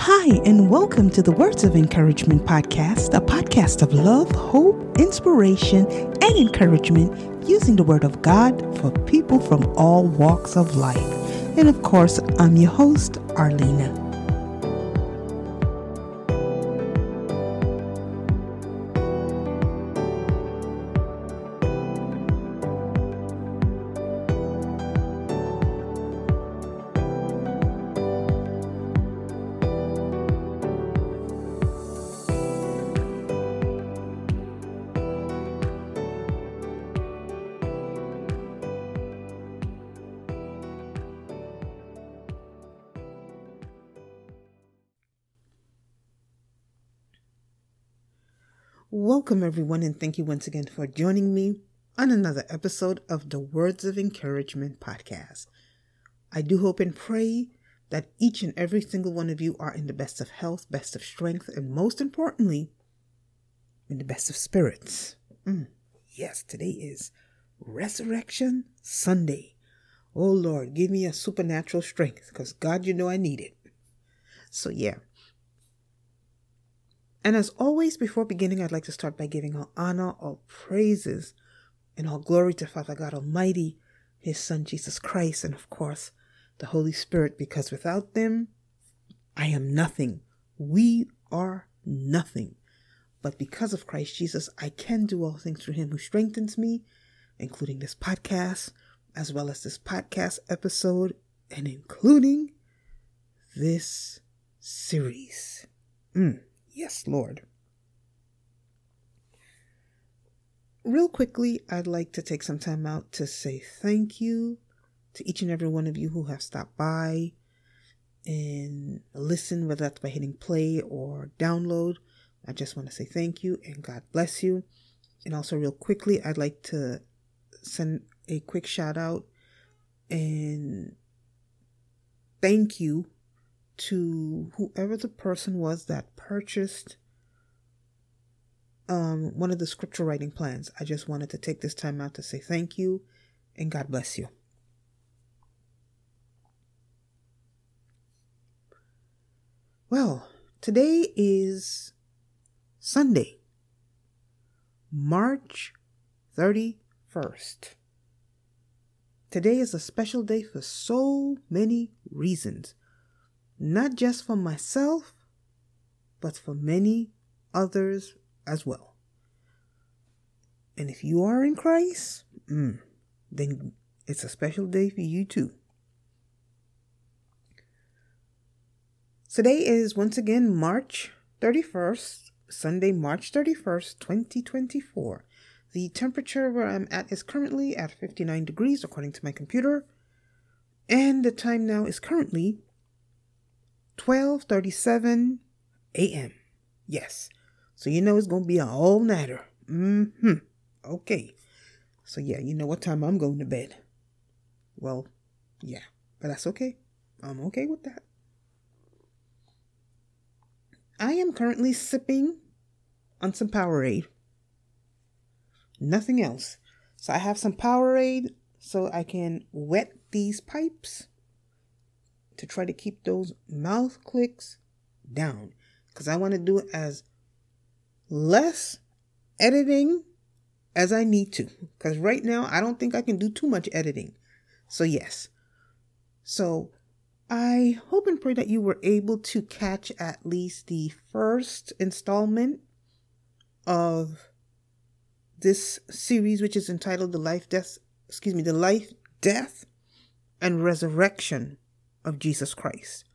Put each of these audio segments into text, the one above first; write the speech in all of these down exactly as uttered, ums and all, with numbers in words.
Hi, and welcome to the Words of Encouragement podcast, a podcast of love, hope, inspiration, and encouragement using the Word of God for people from all walks of life. And of course, I'm your host, Arlena. Welcome, everyone, and thank you once again for joining me on another episode of the Words of Encouragement podcast. I do hope and pray that each and every single one of you are in the best of health, best of strength, and most importantly, in the best of spirits. Mm. Yes, today is Resurrection Sunday. Oh, Lord, give me a supernatural strength because, God, you know I need it. So, yeah. And as always, before beginning, I'd like to start by giving all honor, all praises, and all glory to Father God Almighty, His Son, Jesus Christ, and of course, the Holy Spirit, because without them, I am nothing. We are nothing. But because of Christ Jesus, I can do all things through Him who strengthens me, including this podcast, as well as this podcast episode, and including this series. Mm. Yes, Lord. Real quickly, I'd like to take some time out to say thank you to each and every one of you who have stopped by and listened, whether that's by hitting play or download. I just want to say thank you and God bless you. And also real quickly, I'd like to send a quick shout out and thank you to whoever the person was that purchased um, one of the scripture writing plans. I just wanted to take this time out to say thank you and God bless you. Well, today is Sunday, March thirty-first. Today is a special day for so many reasons. Not just for myself, but for many others as well. And if you are in Christ, mm, then it's a special day for you too. Today is once again March thirty-first, Sunday, March thirty-first, twenty twenty-four. The temperature where I'm at is currently at fifty-nine degrees according to my computer. And the time now is currently twelve thirty-seven a.m. Yes. So you know it's going to be an all-nighter. Mm-hmm. Okay. So yeah, you know what time I'm going to bed. Well, yeah. But that's okay. I'm okay with that. I am currently sipping on some Powerade. Nothing else. So I have some Powerade so I can wet these pipes to try to keep those mouth clicks down. Because I want to do it as less editing as I need to. Because right now, I don't think I can do too much editing. So yes. So I hope and pray that you were able to catch at least the first installment of this series, which is entitled The Life, Death, excuse me, The Life, Death, and Resurrection of Jesus Christ.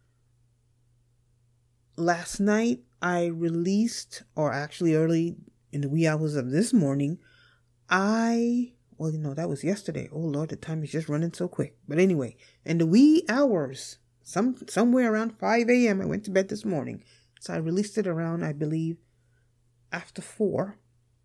Last night, I released, or actually early in the wee hours of this morning, I, well, you know, that was yesterday. Oh, Lord, the time is just running so quick. But anyway, in the wee hours, some somewhere around five a.m., I went to bed this morning. So I released it around, I believe, after four.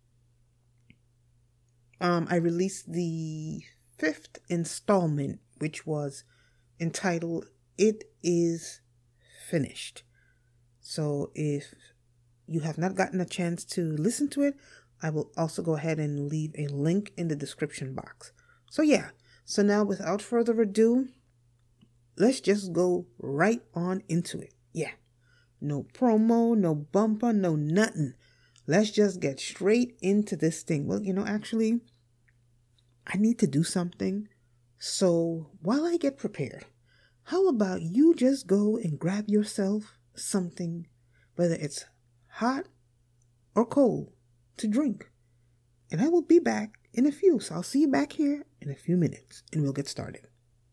Um, I released the fifth installment, which was entitled, It Is Finished. So if you have not gotten a chance to listen to it, I will also go ahead and leave a link in the description box. So yeah, so now without further ado, let's just go right on into it. Yeah. No promo, no bumper, no nothing. Let's just get straight into this thing. Well, you know, actually, I need to do something. So while I get prepared, how about you just go and grab yourself something, whether it's hot or cold, to drink. And I will be back in a few. So I'll see you back here in a few minutes and we'll get started.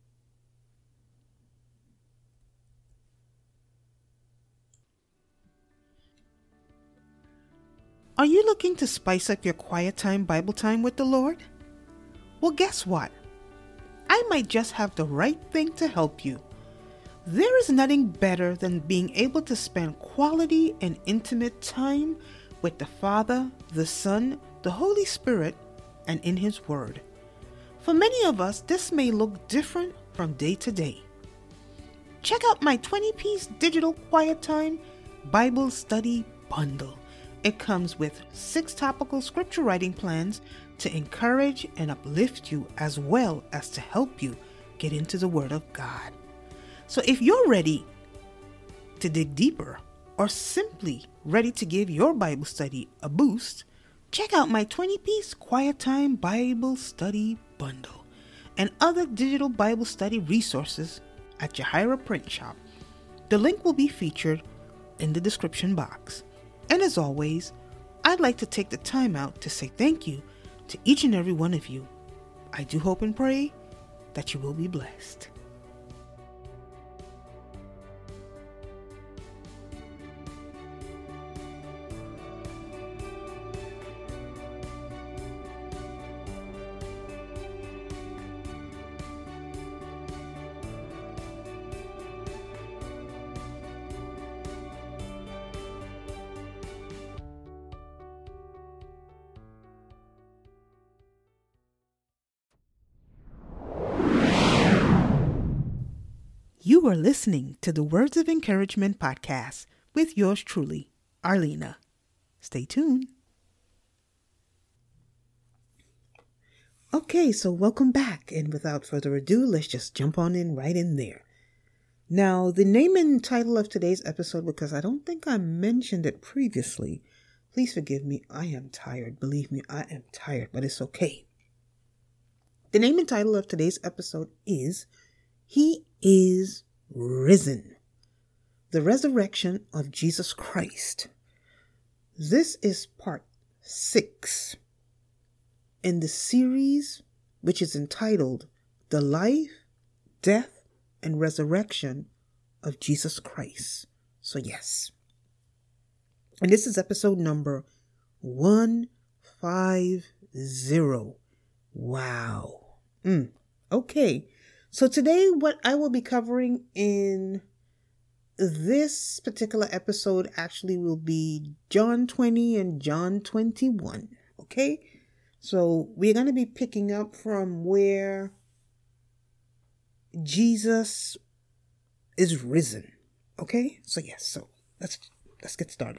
Are you looking to spice up your quiet time Bible time with the Lord? Well, guess what? I might just have the right thing to help you. There is nothing better than being able to spend quality and intimate time with the Father, the Son, the Holy Spirit, and in His Word. For many of us, this may look different from day to day. Check out my twenty-piece digital quiet time Bible study bundle. It comes with six topical scripture writing plans to encourage and uplift you, as well as to help you get into the Word of God. So if you're ready to dig deeper, or simply ready to give your Bible study a boost, check out my twenty-piece Quiet Time Bible Study Bundle and other digital Bible study resources at Jahira Print Shop. The link will be featured in the description box. And as always, I'd like to take the time out to say thank you to each and every one of you. I do hope and pray that you will be blessed. You are listening to the Words of Encouragement podcast with yours truly, Arlena. Stay tuned. Okay, so welcome back. And without further ado, let's just jump on in right in there. Now, the name and title of today's episode, because I don't think I mentioned it previously. Please forgive me. I am tired. Believe me, I am tired, but it's okay. The name and title of today's episode is He is Risen. The Resurrection of Jesus Christ. This is part six in the series which is entitled The Life, Death, and Resurrection of Jesus Christ. So yes. And this is episode number one fifty. Wow. Mm. Okay. So today, what I will be covering in this particular episode actually will be John twenty and John twenty-one. Okay? So we're going to be picking up from where Jesus is risen. Okay? So yes, so let's let's get started.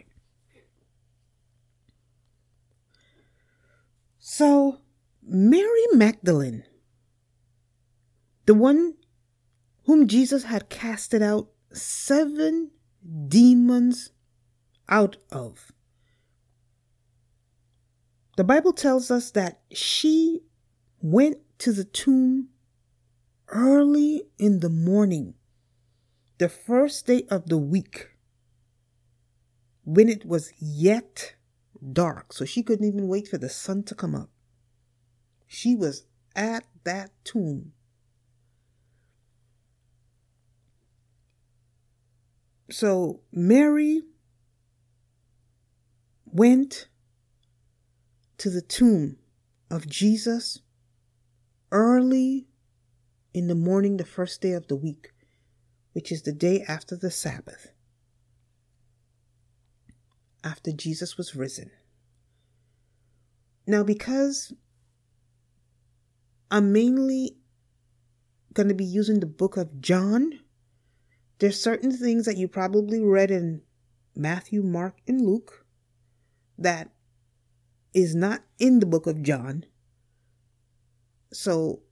So Mary Magdalene, the one whom Jesus had casted out seven demons out of. The Bible tells us that she went to the tomb early in the morning, the first day of the week, when it was yet dark. So she couldn't even wait for the sun to come up. She was at that tomb. So Mary went to the tomb of Jesus early in the morning, the first day of the week, which is the day after the Sabbath, after Jesus was risen. Now, because I'm mainly going to be using the book of John, there's certain things that you probably read in Matthew, Mark, and Luke that is not in the book of John. So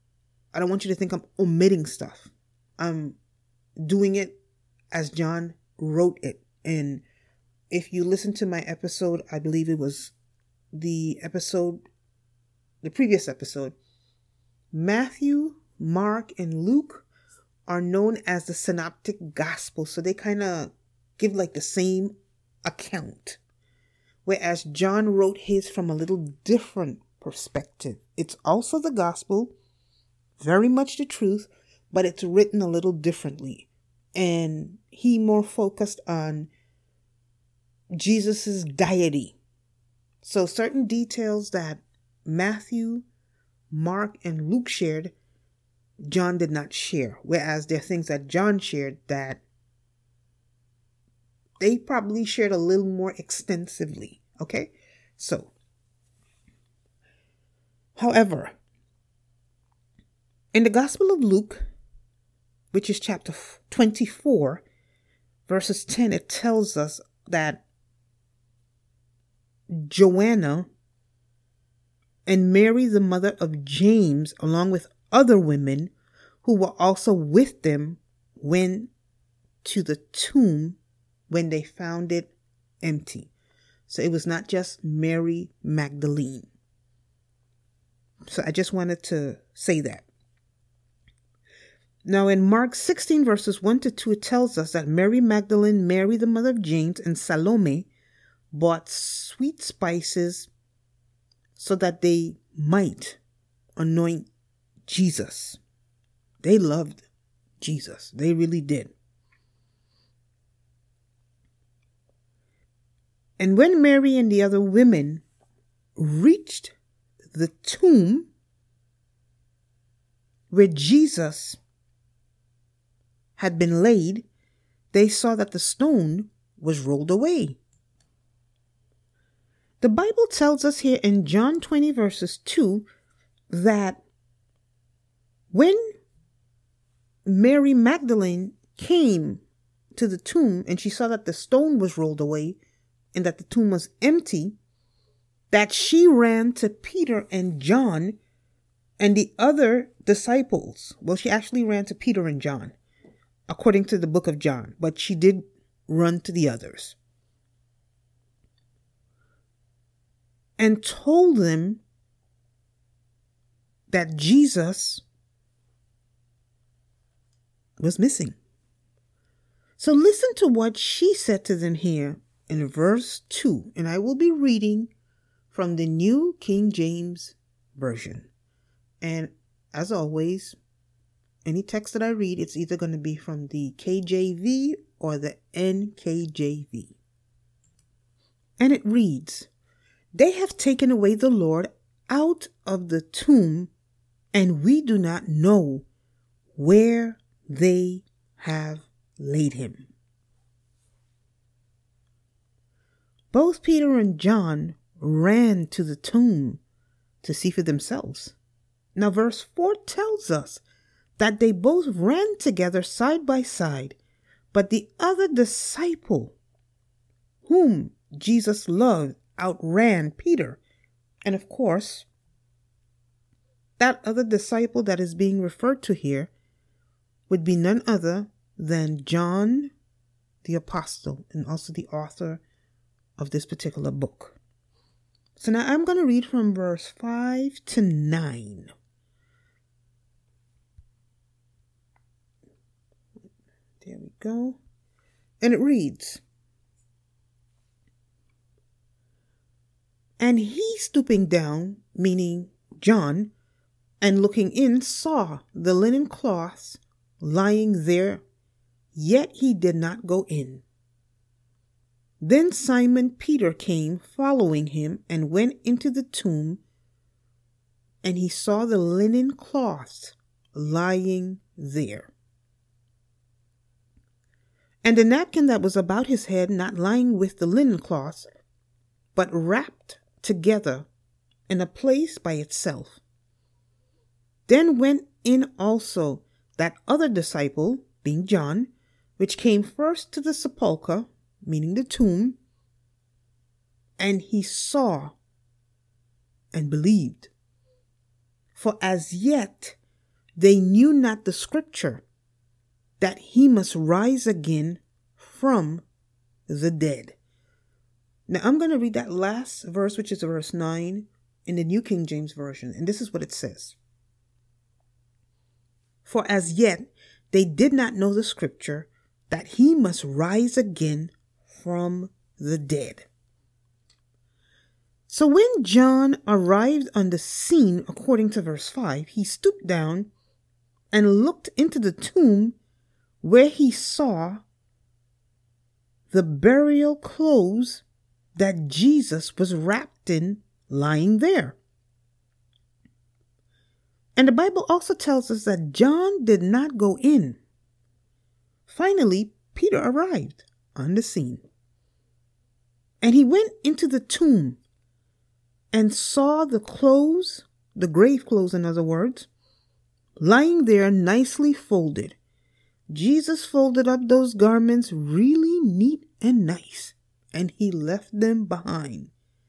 I don't want you to think I'm omitting stuff. I'm doing it as John wrote it. And if you listen to my episode, I believe it was the episode, the previous episode, Matthew, Mark, and Luke are known as the synoptic gospel. So they kind of give like the same account. Whereas John wrote his from a little different perspective. It's also the gospel, very much the truth, but it's written a little differently. And he more focused on Jesus's deity. So certain details that Matthew, Mark, and Luke shared, John did not share. Whereas there are things that John shared that they probably shared a little more extensively. Okay? So, however, in the Gospel of Luke, which is chapter twenty-four, verses ten, it tells us that Joanna and Mary, the mother of James, along with other women who were also with them, went to the tomb when they found it empty. So it was not just Mary Magdalene. So I just wanted to say that. Now in Mark sixteen verses one to two, it tells us that Mary Magdalene, Mary the mother of James, and Salome bought sweet spices so that they might anoint Jesus. They loved Jesus. They really did. And when Mary and the other women reached the tomb where Jesus had been laid, they saw that the stone was rolled away. The Bible tells us here in John twenty verses two that when Mary Magdalene came to the tomb and she saw that the stone was rolled away and that the tomb was empty, that she ran to Peter and John and the other disciples. Well, she actually ran to Peter and John, according to the book of John, but she did run to the others and told them that Jesus was missing. So listen to what she said to them here in verse two, and I will be reading from the New King James Version. And as always, any text that I read, it's either going to be from the K J V or the N K J V. And it reads, "They have taken away the Lord out of the tomb, and we do not know where they have laid him." Both Peter and John ran to the tomb to see for themselves. Now verse four tells us that they both ran together side by side, but the other disciple, whom Jesus loved, outran Peter. And of course, that other disciple that is being referred to here would be none other than John the Apostle, and also the author of this particular book. So now I'm going to read from verse five to nine. There we go. And it reads, "And he stooping down," meaning John, "and looking in, saw the linen cloths lying there, yet he did not go in. Then Simon Peter came following him and went into the tomb, and he saw the linen cloths lying there, and the napkin that was about his head not lying with the linen cloths, but wrapped together in a place by itself. Then went in also that other disciple, being John, which came first to the sepulchre," meaning the tomb, "and he saw and believed. For as yet they knew not the scripture, that he must rise again from the dead. Now I'm going to read that last verse, which is verse nine in the New King James Version. And this is what it says. For as yet they did not know the scripture that he must rise again from the dead. So when John arrived on the scene, according to verse five, he stooped down and looked into the tomb where he saw the burial clothes that Jesus was wrapped in lying there. And the Bible also tells us that John did not go in. Finally, Peter arrived on the scene. And he went into the tomb and saw the clothes, the grave clothes in other words, lying there nicely folded. Jesus folded up those garments really neat and nice, and he left them behind.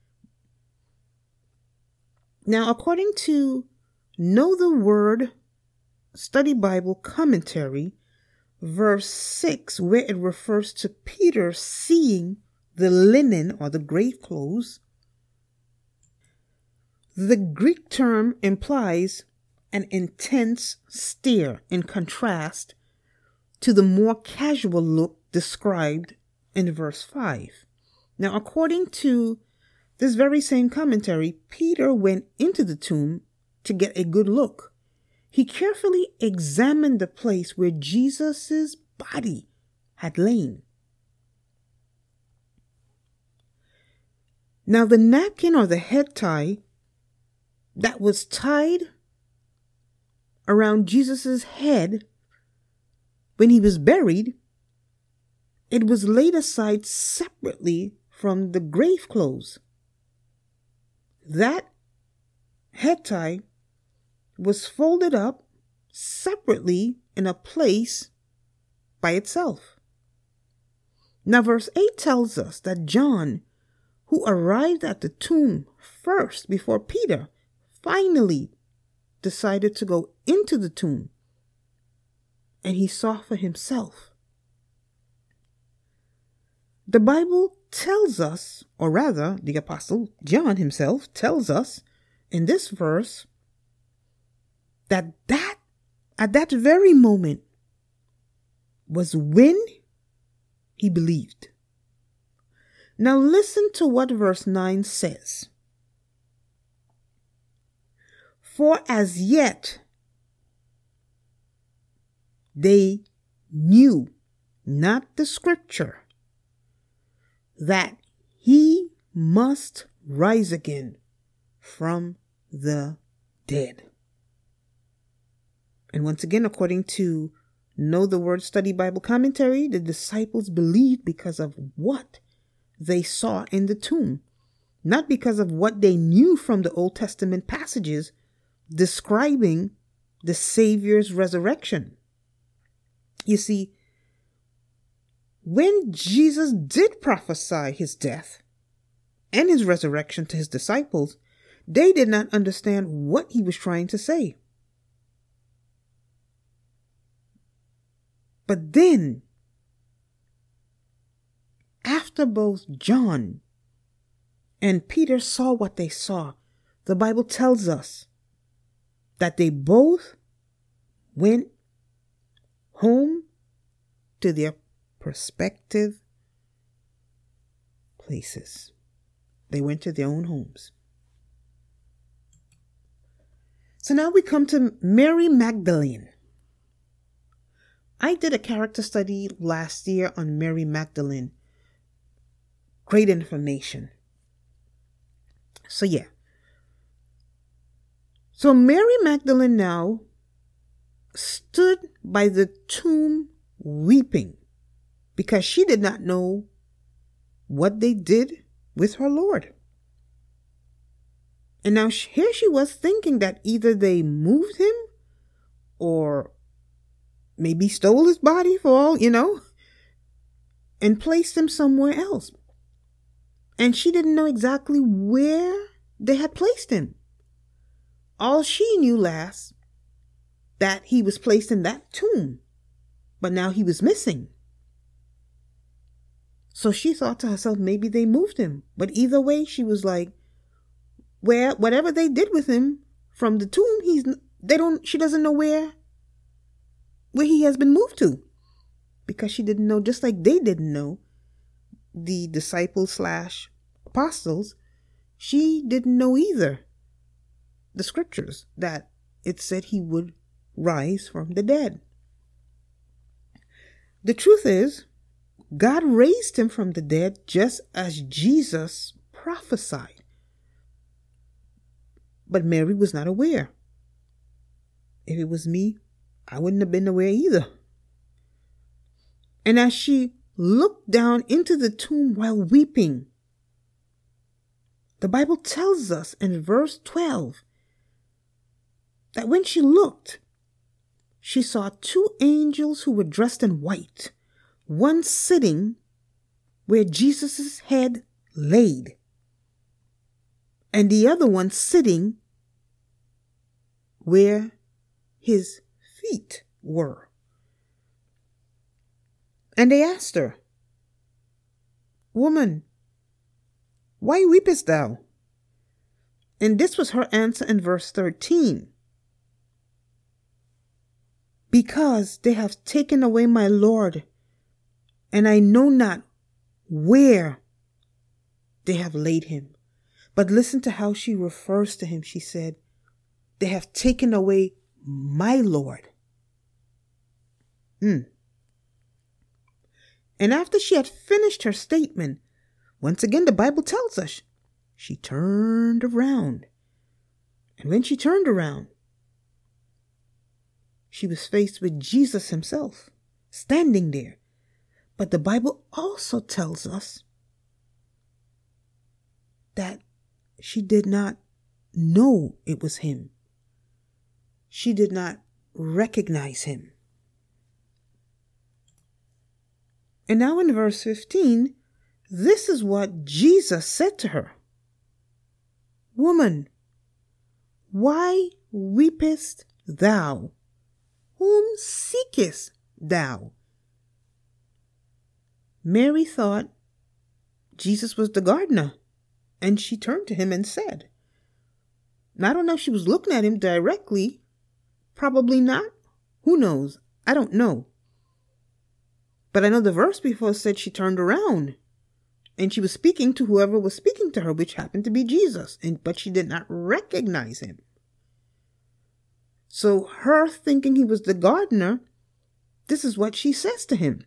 Now, according to Know the Word Study Bible Commentary, verse six, where it refers to Peter seeing the linen or the grave clothes, the Greek term implies an intense stare in contrast to the more casual look described in verse five. Now, according to this very same commentary, Peter went into the tomb to get a good look. He carefully examined the place where Jesus' body had lain. Now, the napkin or the head tie that was tied around Jesus' head when he was buried, it was laid aside separately from the grave clothes. That head tie was folded up separately in a place by itself. Now, verse eight tells us that John, who arrived at the tomb first before Peter, finally decided to go into the tomb, and he saw for himself. The Bible tells us, or rather, the Apostle John himself tells us in this verse, that that at that very moment was when he believed. Now listen to what verse nine says. For as yet they knew not the scripture that he must rise again from the dead. And once again, according to Know the Word Study Bible Commentary, the disciples believed because of what they saw in the tomb, not because of what they knew from the Old Testament passages describing the Savior's resurrection. You see, when Jesus did prophesy his death and his resurrection to his disciples, they did not understand what he was trying to say. But then, after both John and Peter saw what they saw, the Bible tells us that they both went home to their prospective places. They went to their own homes. So now we come to Mary Magdalene. I did a character study last year on Mary Magdalene. Great information. So yeah. So Mary Magdalene now stood by the tomb weeping because she did not know what they did with her Lord. And now here she was thinking that either they moved him or maybe stole his body for all, you know, and placed him somewhere else. And she didn't know exactly where they had placed him. All she knew last, that he was placed in that tomb, but now he was missing. So she thought to herself, maybe they moved him. But either way, she was like, where, whatever they did with him from the tomb, he's, they don't, she doesn't know where, where he has been moved to. Because she didn't know, just like they didn't know, the disciples slash apostles, she didn't know either the scriptures that it said he would rise from the dead. The truth is, God raised him from the dead just as Jesus prophesied. But Mary was not aware. If it was me, I wouldn't have been aware either. And as she looked down into the tomb while weeping, the Bible tells us in verse twelve that when she looked, she saw two angels who were dressed in white, one sitting where Jesus' head laid, and the other one sitting where his feet were. And they asked her, "Woman, why weepest thou?" And this was her answer in verse thirteen. "Because they have taken away my Lord, and I know not where they have laid him." But listen to how she refers to him. She said, "They have taken away my Lord." Hmm. And after she had finished her statement, once again the Bible tells us, she turned around. And when she turned around, she was faced with Jesus himself, standing there. But the Bible also tells us that she did not know it was him. She did not recognize him. And now in verse fifteen, this is what Jesus said to her. "Woman, why weepest thou? Whom seekest thou?" Mary thought Jesus was the gardener, and she turned to him and said, now, I don't know if she was looking at him directly. Probably not. Who knows? I don't know. But I know the verse before said she turned around and she was speaking to whoever was speaking to her, which happened to be Jesus, and but she did not recognize him. So her thinking he was the gardener, this is what she says to him.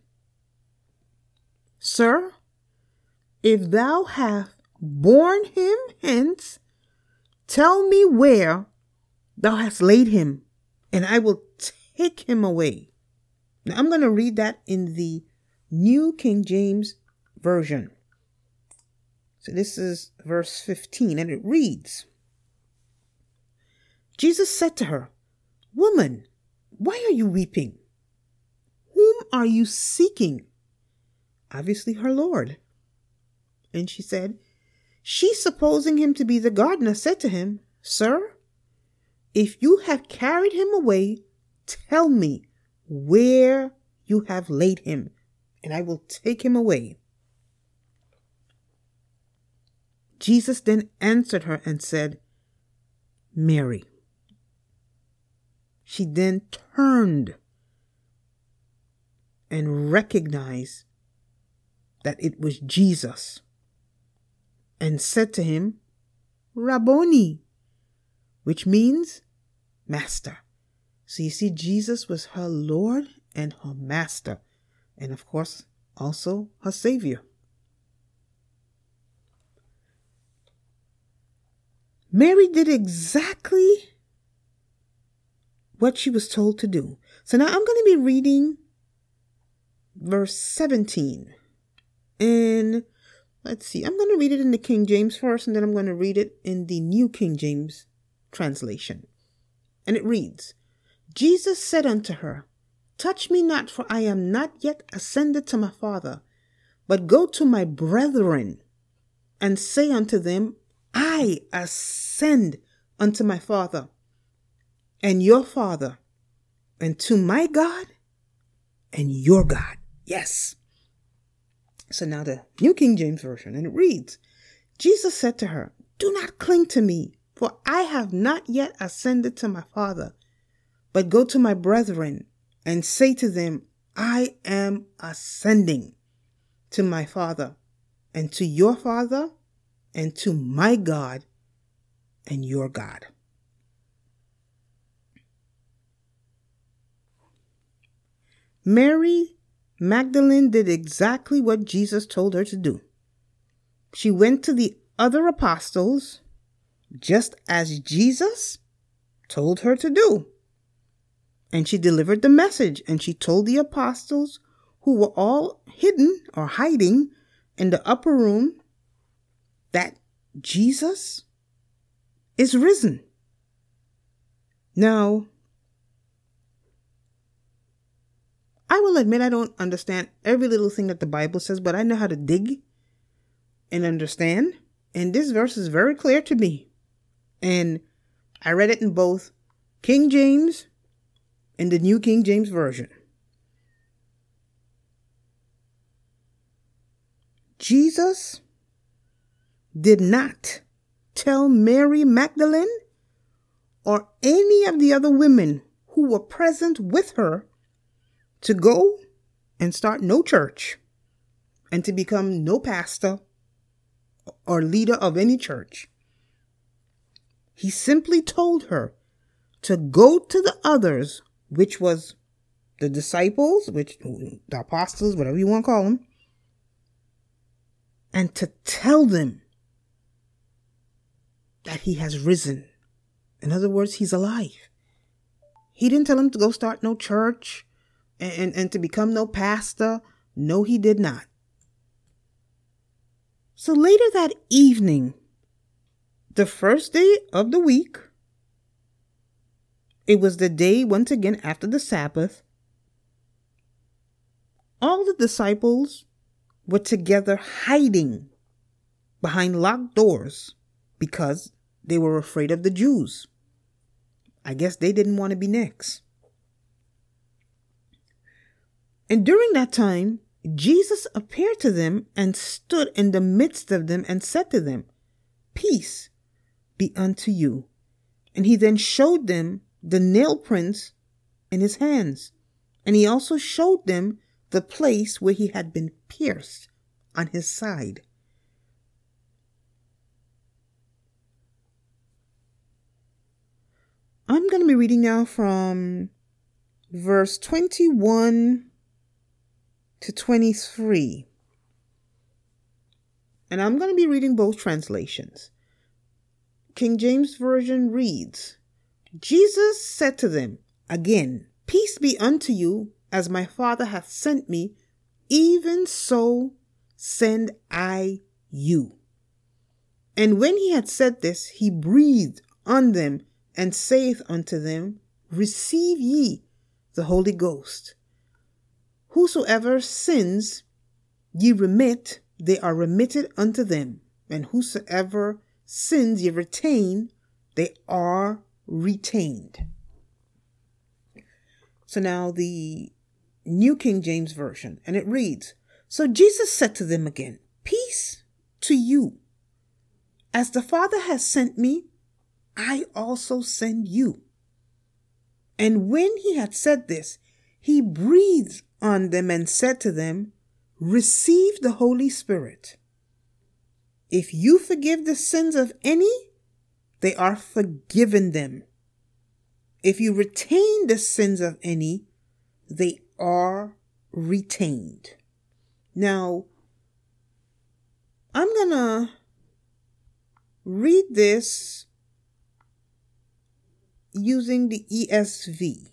"Sir, if thou hast borne him hence, tell me where thou hast laid him, and I will take him away." Now I'm going to read that in the New King James Version. So this is verse fifteen, and it reads, Jesus said to her, "Woman, why are you weeping? Whom are you seeking?" Obviously her Lord. And she said, she, supposing him to be the gardener, said to him, "Sir, if you have carried him away, tell me where you have laid him, and I will take him away." Jesus then answered her and said, "Mary." She then turned and recognized that it was Jesus and said to him, "Rabboni," which means master. So you see, Jesus was her Lord and her master, and of course, also her Savior. Mary did exactly what she was told to do. So now I'm going to be reading verse seventeen. And let's see, I'm going to read it in the King James first, and then I'm going to read it in the New King James translation. And it reads, Jesus said unto her, "Touch me not, for I am not yet ascended to my Father, but go to my brethren, and say unto them, I ascend unto my Father, and your Father, and to my God, and your God." Yes. So now the New King James Version, and it reads, Jesus said to her, "Do not cling to me, for I have not yet ascended to my Father, but go to my brethren and say to them, I am ascending to my Father and to your Father and to my God and your God." Mary Magdalene did exactly what Jesus told her to do. She went to the other apostles just as Jesus told her to do. And she delivered the message, and she told the apostles, who were all hidden or hiding in the upper room, that Jesus is risen. Now, I will admit I don't understand every little thing that the Bible says, but I know how to dig and understand. And this verse is very clear to me. And I read it in both King James and the New King James Version. Jesus did not tell Mary Magdalene or any of the other women who were present with her to go and start no church and to become no pastor or leader of any church. He simply told her to go to the others, which was the disciples, which the apostles, whatever you want to call them, and to tell them that he has risen. In other words, he's alive. He didn't tell him to go start no church and, and, and to become no pastor. No, he did not. So later that evening, the first day of the week, it was the day once again after the Sabbath, all the disciples were together hiding behind locked doors because they were afraid of the Jews. I guess they didn't want to be next. And during that time, Jesus appeared to them and stood in the midst of them and said to them, "Peace be unto you." And he then showed them the nail prints in his hands. And he also showed them the place where he had been pierced on his side. I'm going to be reading now from verse twenty-one to twenty-three. And I'm going to be reading both translations. King James Version reads, Jesus said to them again, "Peace be unto you, as my Father hath sent me, even so send I you." And when he had said this, he breathed on them and saith unto them, "Receive ye the Holy Ghost. Whosoever sins ye remit, they are remitted unto them. And whosoever sins ye retain, they are retained." So now the New King James Version, and it reads, "So Jesus said to them again, Peace to you. As the Father has sent me, I also send you." And when he had said this, he breathed on them and said to them, "Receive the Holy Spirit. If you forgive the sins of any, they are forgiven them. If you retain the sins of any, they are retained." Now, I'm going to read this using the E S V.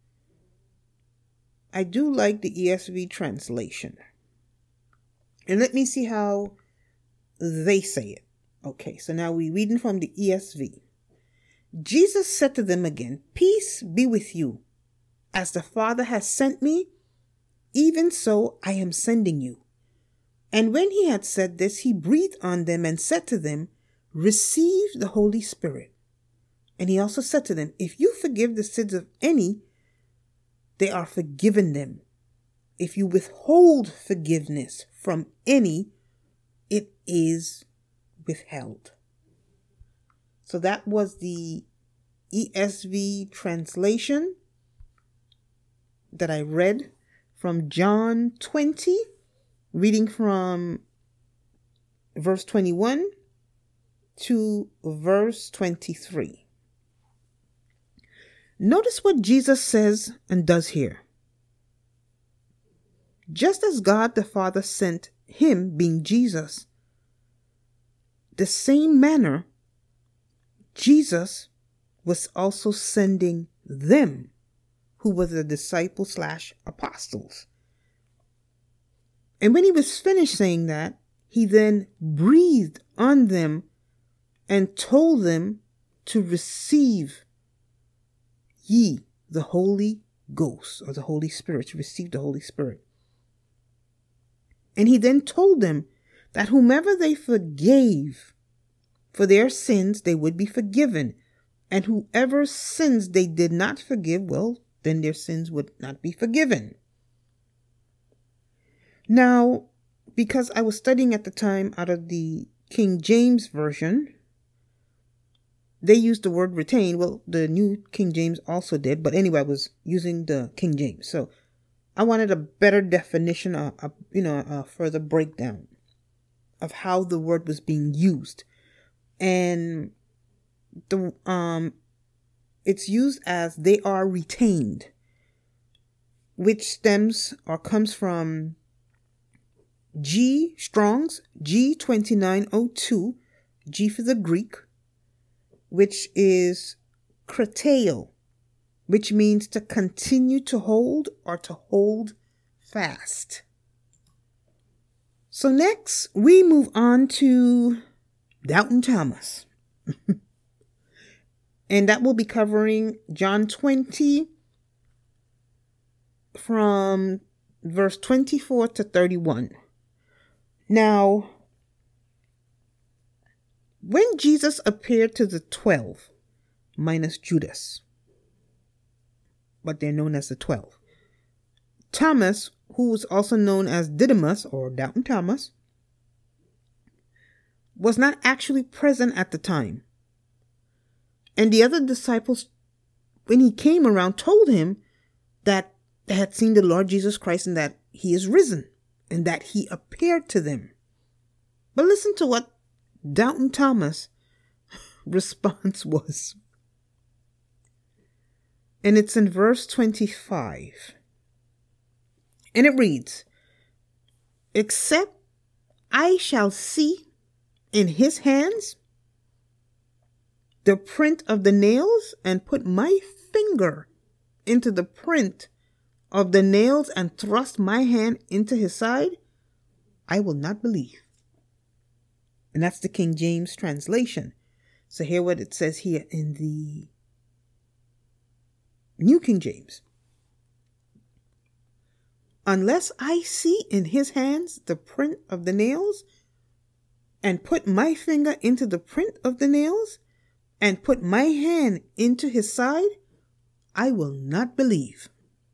I do like the E S V translation. And let me see how they say it. Okay, so now we're reading from the E S V. Jesus said to them again, "Peace be with you. As the Father has sent me, even so I am sending you." And when he had said this, he breathed on them and said to them, "Receive the Holy Spirit." And he also said to them, "If you forgive the sins of any, they are forgiven them. If you withhold forgiveness from any, it is withheld. So that was the E S V translation that I read from John twenty, reading from verse twenty-one to verse twenty-three. Notice what Jesus says and does here. Just as God the Father sent him, being Jesus, the same manner Jesus was also sending them, who were the disciples slash apostles. And when he was finished saying that, he then breathed on them and told them to receive ye the Holy Ghost, or the Holy Spirit, to receive the Holy Spirit. And he then told them that whomever they forgave for their sins, they would be forgiven. And whoever sins they did not forgive, well, then their sins would not be forgiven. Now, because I was studying at the time out of the King James Version, they used the word retain. Well, the New King James also did. But anyway, I was using the King James. So I wanted a better definition, a, a you know, a further breakdown of how the word was being used. And the um, it's used as they are retained, which stems or comes from G Strong's G twenty-nine oh two, G for the Greek, which is krateo, which means to continue to hold or to hold fast. So next we move on to Doubting Thomas. And that will be covering John twenty from verse twenty-four to thirty-one. Now, when Jesus appeared to the twelve, minus Judas, but they're known as the twelve, Thomas, who was also known as Didymus or Doubting Thomas, was not actually present at the time. And the other disciples, when he came around, told him that they had seen the Lord Jesus Christ and that he is risen and that he appeared to them. But listen to what Doubting Thomas' response was. And it's in verse twenty-five. And it reads, "Except I shall see in his hands the print of the nails, and put my finger into the print of the nails, and thrust my hand into his side, I will not believe." And that's the King James translation. So hear what it says here in the New King James. "Unless I see in his hands the print of the nails, and put my finger into the print of the nails, and put my hand into his side, I will not believe."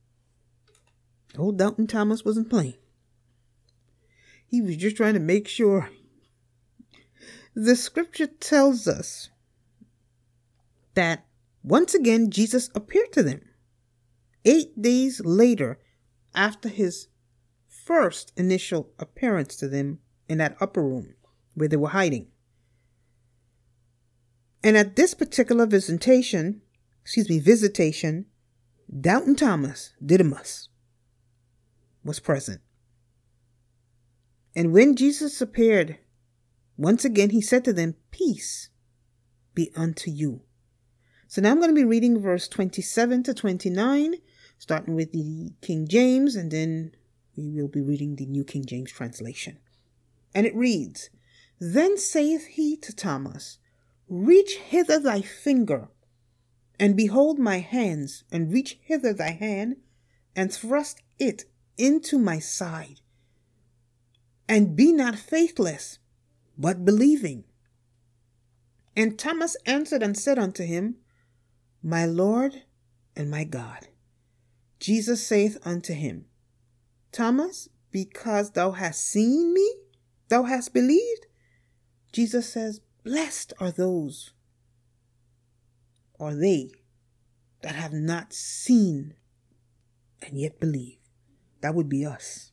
Old Doubting Thomas wasn't playing. He was just trying to make sure. The scripture tells us that once again Jesus appeared to them eight days later after his first initial appearance to them in that upper room where they were hiding. And at this particular visitation, excuse me, visitation, Doubting Thomas, Didymus, was present. And when Jesus appeared, once again he said to them, "Peace be unto you." So now I'm going to be reading verse twenty-seven to twenty-nine, starting with the King James, and then we will be reading the New King James translation. And it reads, "Then saith he to Thomas, Reach hither thy finger, and behold my hands, and reach hither thy hand, and thrust it into my side. And be not faithless, but believing." And Thomas answered and said unto him, "My Lord and my God." Jesus saith unto him, "Thomas, because thou hast seen me, thou hast believed? Jesus says, blessed are those, or they, that have not seen and yet believe. That would be us.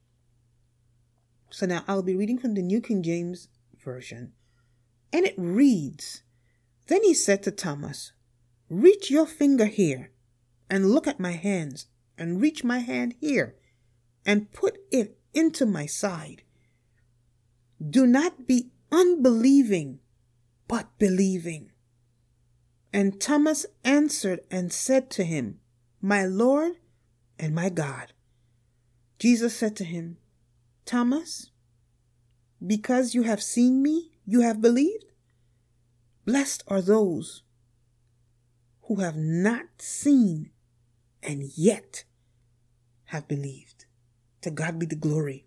So now I'll be reading from the New King James Version. And it reads, Then he said to Thomas, Reach your finger here, and look at my hands, and reach my hand here, and put it into my side. Do not be unbelieving, but believing. And Thomas answered and said to him, My Lord and my God. Jesus said to him, Thomas, because you have seen me, you have believed? Blessed are those who have not seen and yet have believed. To God be the glory.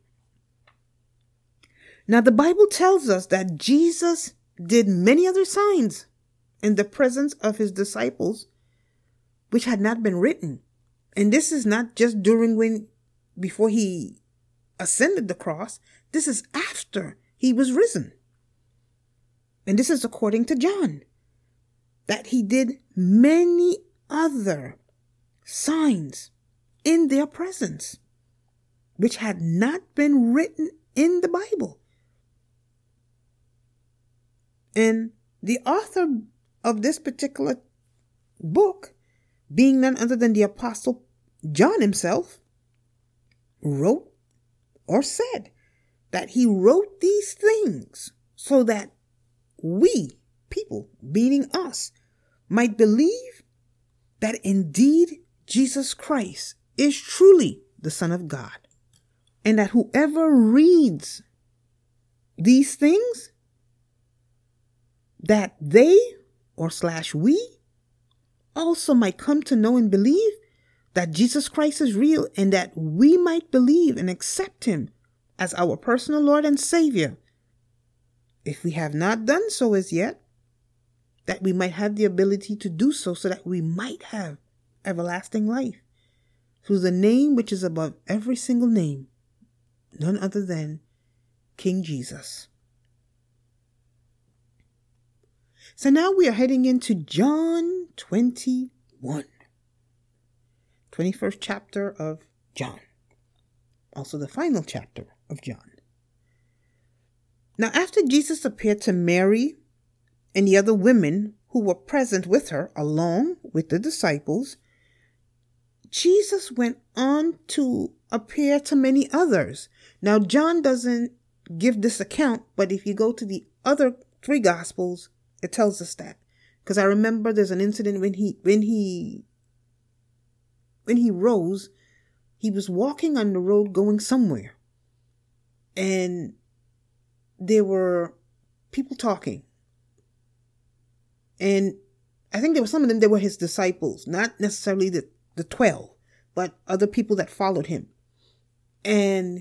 Now the Bible tells us that Jesus did many other signs in the presence of his disciples, which had not been written. And this is not just during when, before he ascended the cross. This is after he was risen. And this is according to John, that he did many other signs in their presence, which had not been written in the Bible. And the author of this particular book, being none other than the Apostle John himself, wrote or said that he wrote these things so that we, people, meaning us, might believe that indeed Jesus Christ is truly the Son of God, and that whoever reads these things, that they, or slash we, also might come to know and believe that Jesus Christ is real, and that we might believe and accept him as our personal Lord and Savior. If we have not done so as yet, that we might have the ability to do so, so that we might have everlasting life through the name which is above every single name, none other than King Jesus. So now we are heading into John twenty-one, twenty-first chapter of John, also the final chapter of John. Now, after Jesus appeared to Mary and the other women who were present with her, along with the disciples, Jesus went on to appear to many others. Now, John doesn't give this account, but if you go to the other three Gospels, it tells us that. Because I remember there's an incident when he, when he, when he rose, he was walking on the road going somewhere. And there were people talking. And I think there were some of them that were his disciples, not necessarily the, the twelve, but other people that followed him. And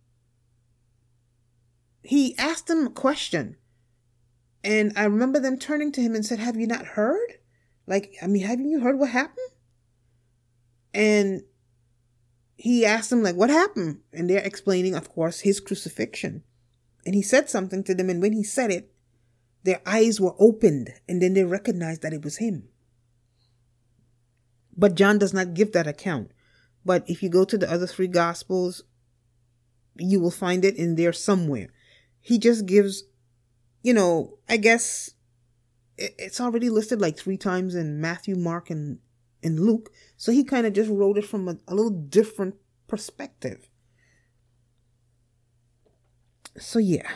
he asked them a question. And I remember them turning to him and said, have you not heard? Like, I mean, haven't you heard what happened? And he asked them, like, what happened? And they're explaining, of course, his crucifixion. And he said something to them. And when he said it, their eyes were opened. And then they recognized that it was him. But John does not give that account. But if you go to the other three Gospels, you will find it in there somewhere. He just gives, you know, I guess it's already listed like three times in Matthew, Mark, and, and Luke. So he kind of just wrote it from a, a little different perspective. So yeah.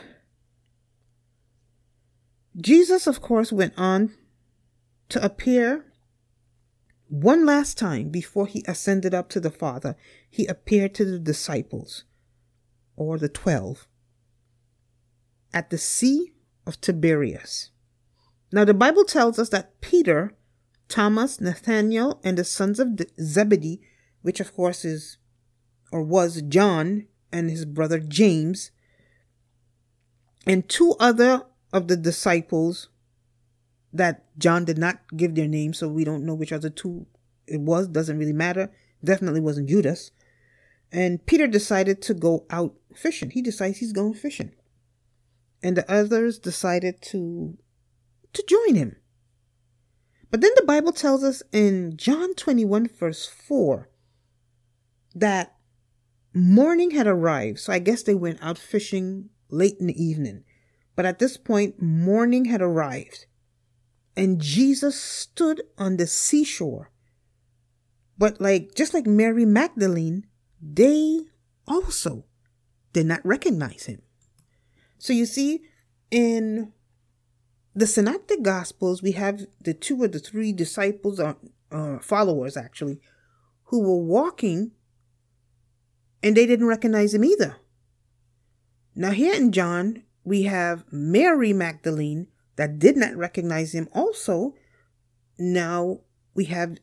Jesus, of course, went on to appear one last time before he ascended up to the Father. He appeared to the disciples, or the twelve, at the Sea of Tiberias. Now the Bible tells us that Peter, Thomas, Nathanael, and the sons of Zebedee, which of course is or was John and his brother James, and two other of the disciples that John did not give their names, so we don't know which other two it was, doesn't really matter, definitely wasn't Judas, And Peter decided to go out fishing. He decides he's going fishing. And the others decided to, to join him. But then the Bible tells us in John twenty-one, verse four, that morning had arrived. So I guess they went out fishing late in the evening. But at this point, morning had arrived. And Jesus stood on the seashore. But like, just like Mary Magdalene, they also did not recognize him. So you see, in the Synoptic Gospels, we have the two of the three disciples, or uh, followers actually, who were walking and they didn't recognize him either. Now here in John, we have Mary Magdalene that did not recognize him also. Now we have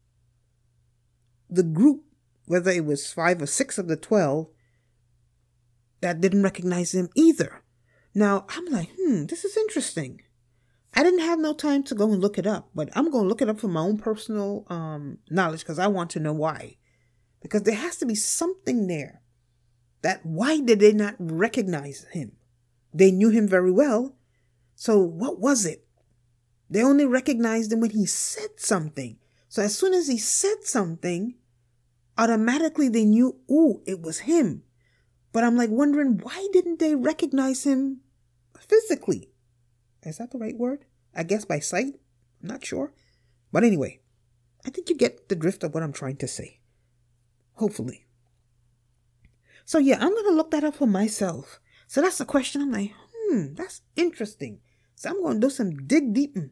the group, whether it was five or six of the twelve, that didn't recognize him either. Now I'm like, hmm, this is interesting. I didn't have no time to go and look it up, but I'm going to look it up for my own personal um, knowledge because I want to know why. Because there has to be something there that why did they not recognize him? They knew him very well. So what was it? They only recognized him when he said something. So as soon as he said something, automatically they knew, ooh, it was him. But I'm like wondering, why didn't they recognize him physically? Is that the right word? I guess by sight? I'm not sure. But anyway, I think you get the drift of what I'm trying to say. Hopefully. So yeah, I'm going to look that up for myself. So that's the question. I'm like, hmm, that's interesting. So I'm going to do some dig deeping.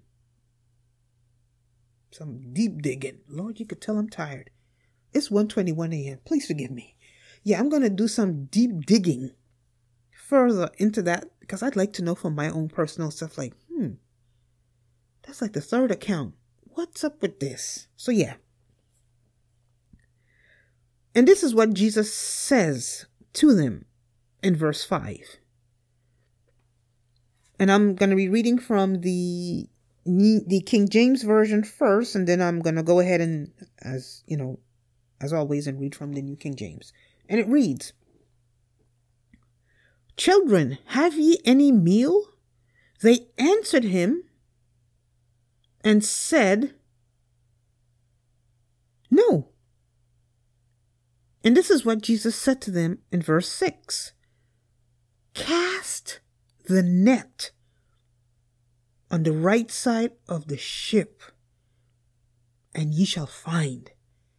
Some deep digging. Lord, you could tell I'm tired. It's one twenty-one a.m. Please forgive me. Yeah, I'm going to do some deep digging further into that because I'd like to know from my own personal stuff like, hmm, that's like the third account. What's up with this? So yeah. And this is what Jesus says to them in verse five. And I'm going to be reading from the the King James Version first, and then I'm going to go ahead and, as you know, as always, and read from the New King James. And it reads, "Children, have ye any meal?" They answered him and said, "No." And this is what Jesus said to them in verse six. "Cast the net on the right side of the ship, and ye shall find."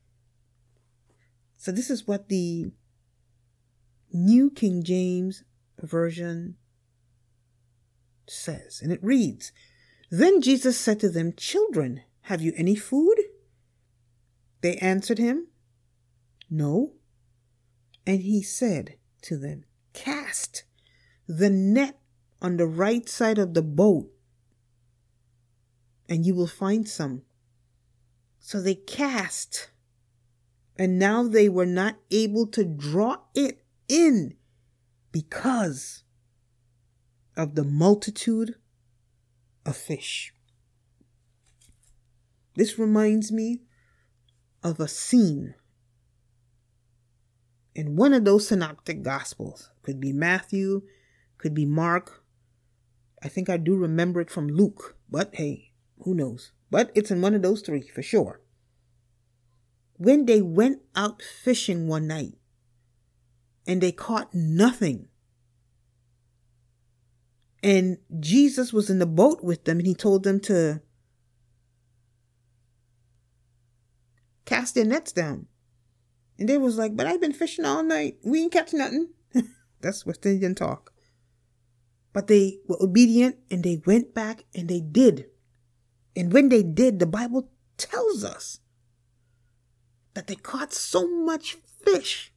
So this is what the New King James Version says. And it reads, "Then Jesus said to them, Children, have you any food?" They answered him, "No." And he said to them, "Cast the net on the right side of the boat, and you will find some." So they cast, and now they were not able to draw it in because of the multitude of fish. This reminds me of a scene in one of those synoptic gospels. Could be Matthew, could be Mark. I think I do remember it from Luke, but hey, who knows? But it's in one of those three for sure. When they went out fishing one night and they caught nothing, and Jesus was in the boat with them and he told them to cast their nets down. And they was like, "But I've been fishing all night. We ain't catch nothing." That's West Indian talk. But they were obedient and they went back and they did. And when they did, the Bible tells us that they caught so much fish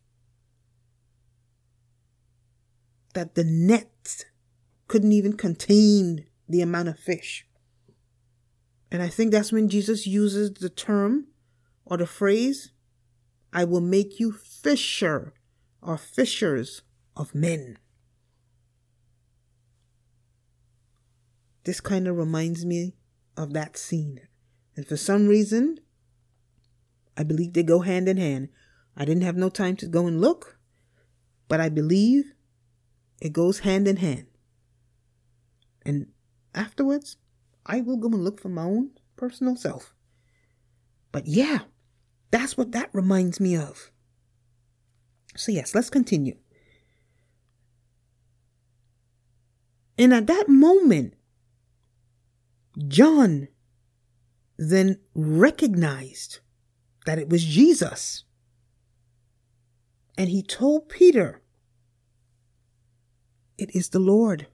that the nets couldn't even contain the amount of fish. And I think that's when Jesus uses the term or the phrase, "I will make you fisher or fishers of men." This kind of reminds me of that scene. And for some reason, I believe they go hand in hand. I didn't have no time to go and look, but I believe it goes hand in hand. And afterwards, I will go and look for my own personal self. But yeah, that's what that reminds me of. So yes, let's continue. And at that moment, John then recognized that it was Jesus. And he told Peter, it is the Lord.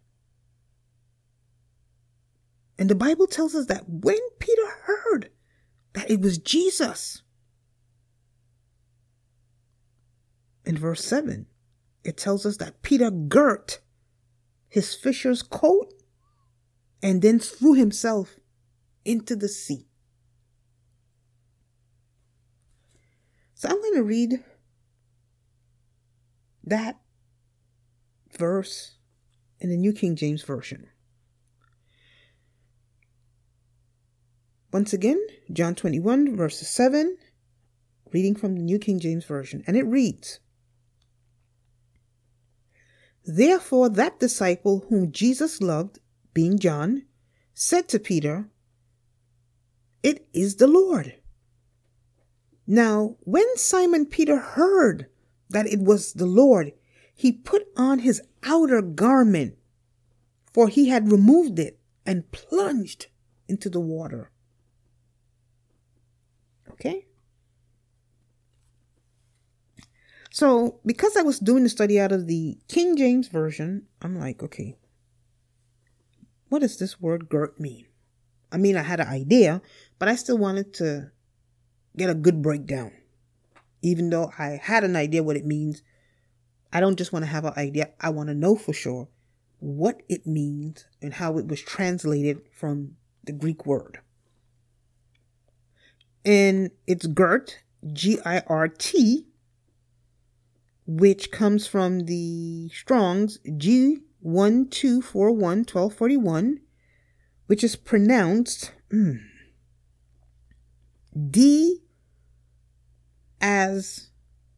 And the Bible tells us that when Peter heard that it was Jesus, in verse seven, it tells us that Peter girt his fisher's coat and then threw himself into the sea. So I'm going to read that verse in the New King James Version. Once again, John twenty-one, verse seven, reading from the New King James Version, and it reads, Therefore that disciple whom Jesus loved, being John, said to Peter, It is the Lord. Now, when Simon Peter heard that it was the Lord, he put on his outer garment, for he had removed it, and plunged into the water. Okay? So, because I was doing the study out of the King James Version, I'm like, okay, what does this word girt mean? I mean, I had an idea, but I still wanted to get a good breakdown. Even though I had an idea what it means, I don't just want to have an idea. I want to know for sure what it means and how it was translated from the Greek word. And it's girt, G I R T, which comes from the Strong's G one two four one, twelve forty-one, which is pronounced mm, D as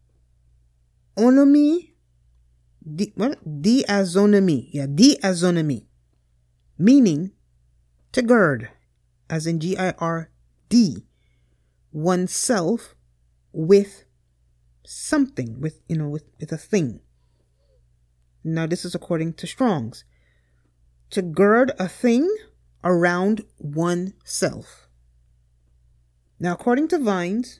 onomy, D, what? Diazonomy, yeah, diazonomy, meaning to gird, as in G I R D, oneself with something, with, you know, with, with a thing. Now, this is according to Strong's. To gird a thing around oneself. Now, according to Vines,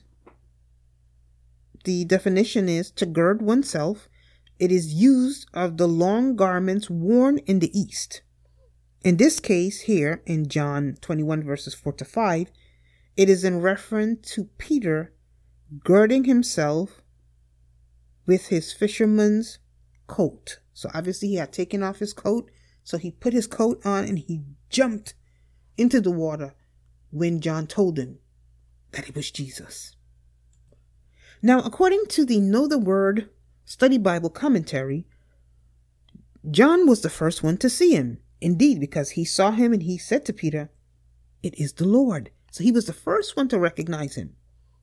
the definition is to gird oneself. It is used of the long garments worn in the East. In this case here, in John twenty-one, verses four to five, it is in reference to Peter girding himself with his fisherman's coat. So obviously he had taken off his coat, so he put his coat on and he jumped into the water when John told him that it was Jesus. Now, according to the Know the Word Study Bible commentary, John was the first one to see him. Indeed, because he saw him and he said to Peter, "It is the Lord." So he was the first one to recognize him.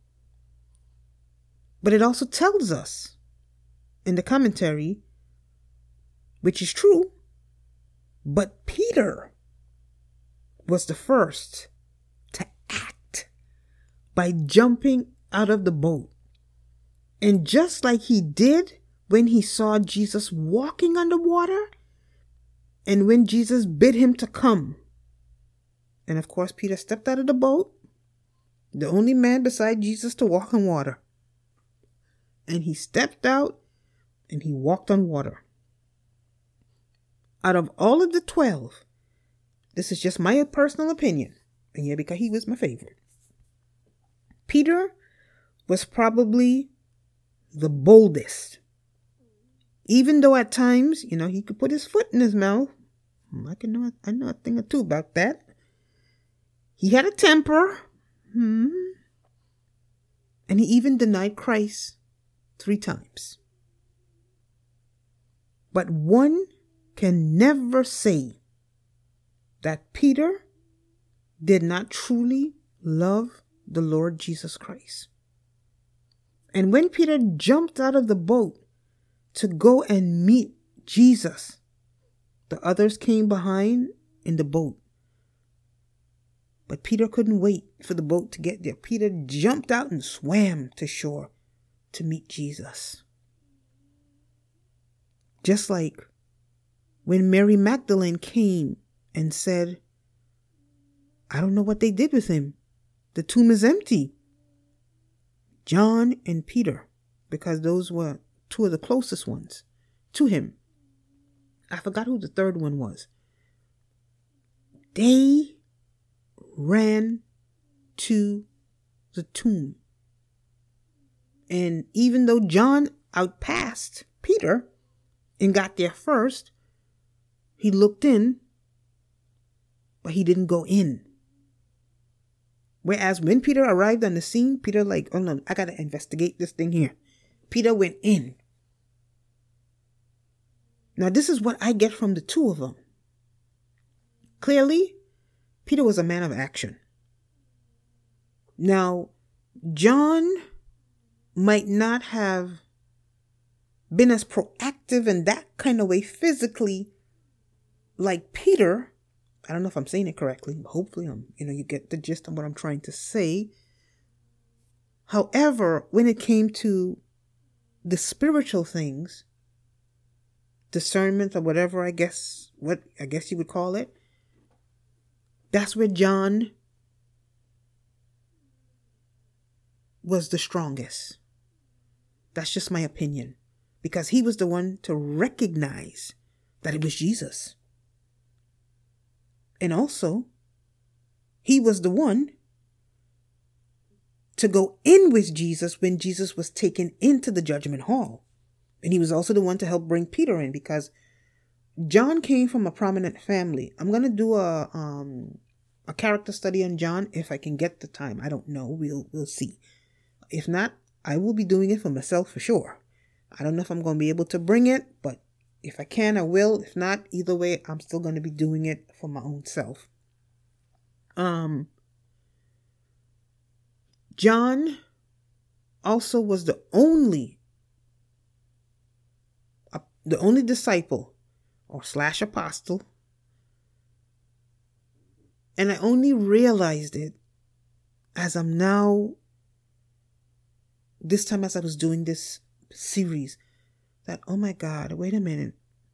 But it also tells us in the commentary, which is true, but Peter was the first to act by jumping out of the boat. And just like he did when he saw Jesus walking on the water, and when Jesus bid him to come. And of course, Peter stepped out of the boat, the only man beside Jesus to walk on water. And he stepped out and he walked on water. Out of all of the twelve, this is just my personal opinion, and yeah, because he was my favorite, Peter was probably the boldest. Even though at times, you know, he could put his foot in his mouth. I can know, I know a thing or two about that. He had a temper. Hmm. And he even denied Christ three times. But one can never say that Peter did not truly love the Lord Jesus Christ. And when Peter jumped out of the boat to go and meet Jesus, the others came behind in the boat. But Peter couldn't wait for the boat to get there. Peter jumped out and swam to shore to meet Jesus. Just like when Mary Magdalene came and said, I don't know what they did with him. The tomb is empty. John and Peter, because those were two of the closest ones to him. I forgot who the third one was. They ran to the tomb. And even though John outpassed Peter and got there first, he looked in, but he didn't go in. Whereas when Peter arrived on the scene, Peter like, oh no, I got to investigate this thing here. Peter went in. Now this is what I get from the two of them. Clearly, Peter was a man of action. Now, John might not have been as proactive in that kind of way physically like Peter. I don't know if I'm saying it correctly. But hopefully, I'm, you know, you get the gist of what I'm trying to say. However, when it came to the spiritual things, discernment or whatever, I guess, what I guess you would call it, that's where John was the strongest. That's just my opinion. Because he was the one to recognize that it was Jesus. And also, he was the one to go in with Jesus when Jesus was taken into the judgment hall. And he was also the one to help bring Peter in, because John came from a prominent family. I'm going to do a um a character study on John if I can get the time. I don't know. We'll we'll see. If not, I will be doing it for myself for sure. I don't know if I'm going to be able to bring it, but if I can, I will. If not, either way, I'm still going to be doing it for my own self. Um, John also was the only, uh, the only disciple or slash apostle. And I only realized it as I'm now, this time as I was doing this series, that, oh my God, wait a minute.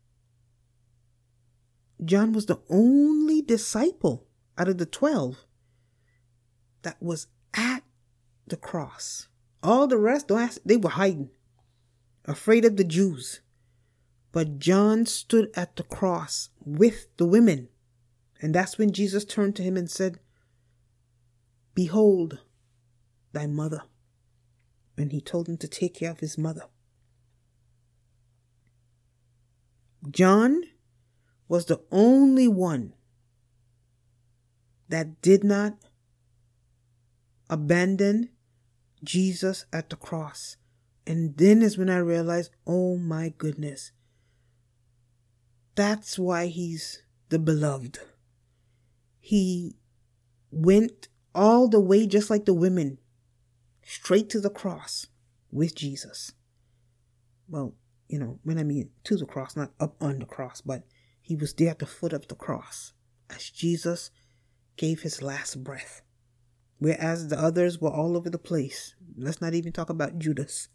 John was the only disciple out of the twelve that was at the cross. All the rest, don't ask, they were hiding, afraid of the Jews. But John stood at the cross with the women. And that's when Jesus turned to him and said, behold thy mother. And he told him to take care of his mother. John was the only one that did not abandon Jesus at the cross. And then is when I realized, oh my goodness, that's why he's the beloved. He went all the way, just like the women, straight to the cross with Jesus. Well, you know, when I mean to the cross, not up on the cross, but he was there at the foot of the cross as Jesus gave his last breath. Whereas the others were all over the place. Let's not even talk about Judas.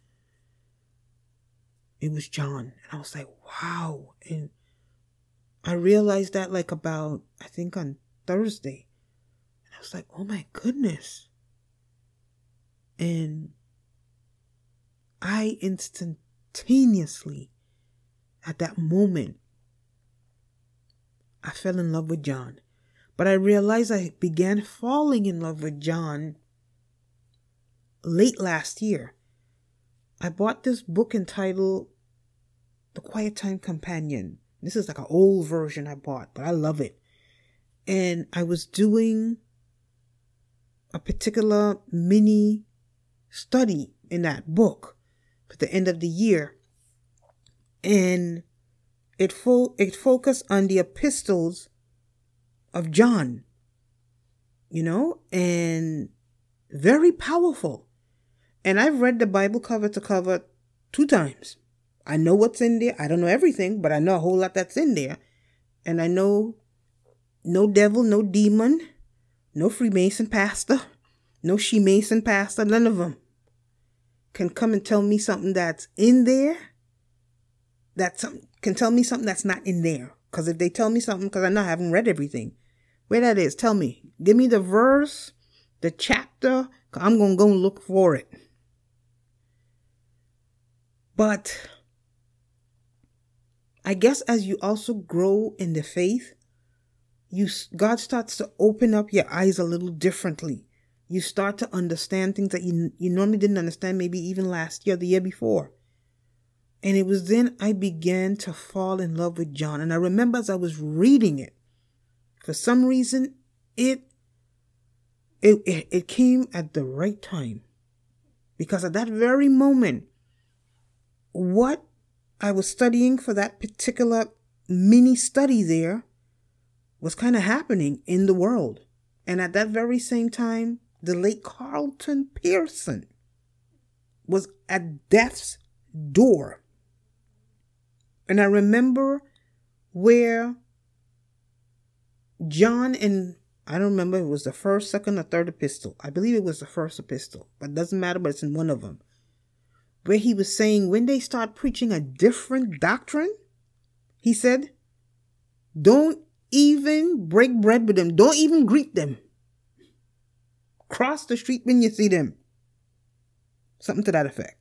It was John. And I was like, wow. And I realized that like about, I think on Thursday. And I was like, oh my goodness. And I instantaneously, at that moment, I fell in love with John. But I realized I began falling in love with John late last year. I bought this book entitled The Quiet Time Companion. This is like an old version I bought, but I love it. And I was doing a particular mini study in that book at the end of the year. And it fo- it focused on the epistles of John, you know, and very powerful. And I've read the Bible cover to cover two times. I know what's in there. I don't know everything, but I know a whole lot that's in there. And I know no devil, no demon, no Freemason pastor, no She-Mason pastor, none of them can come and tell me something that's in there that some, can tell me something that's not in there. Because if they tell me something, because I know I haven't read everything, where that is, tell me. Give me the verse, the chapter, because I'm going to go and look for it. But I guess as you also grow in the faith, you God starts to open up your eyes a little differently. You start to understand things that you, you normally didn't understand, maybe even last year, the year before. And it was then I began to fall in love with John. And I remember as I was reading it, for some reason, it, it, it, it came at the right time. Because at that very moment, what I was studying for that particular mini study there was kind of happening in the world. And at that very same time, the late Carlton Pearson was at death's door. And I remember where John, in, I don't remember if it was the first, second, or third epistle. I believe it was the first epistle, but it doesn't matter, but it's in one of them. Where he was saying when they start preaching a different doctrine, he said, don't even break bread with them. Don't even greet them. Cross the street when you see them. Something to that effect.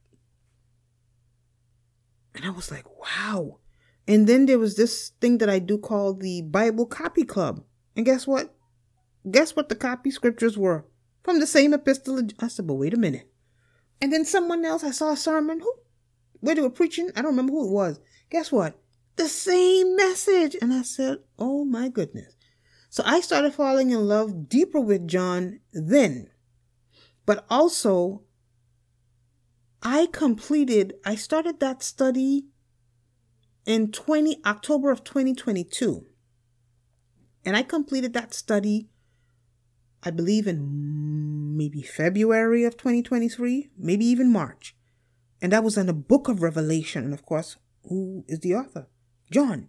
And I was like, wow. And then there was this thing that I do call the Bible Copy Club. And guess what? Guess what the copy scriptures were? From the same epistle. I said, but wait a minute. And then someone else, I saw a sermon. Who? Where they were preaching? I don't remember who it was. Guess what? The same message. And I said, oh my goodness. So I started falling in love deeper with John then. But also, I completed, I started that study in twenty October of twenty twenty-two. And I completed that study, I believe in maybe February of twenty twenty-three, maybe even March. And that was in the book of Revelation. And of course, who is the author? John.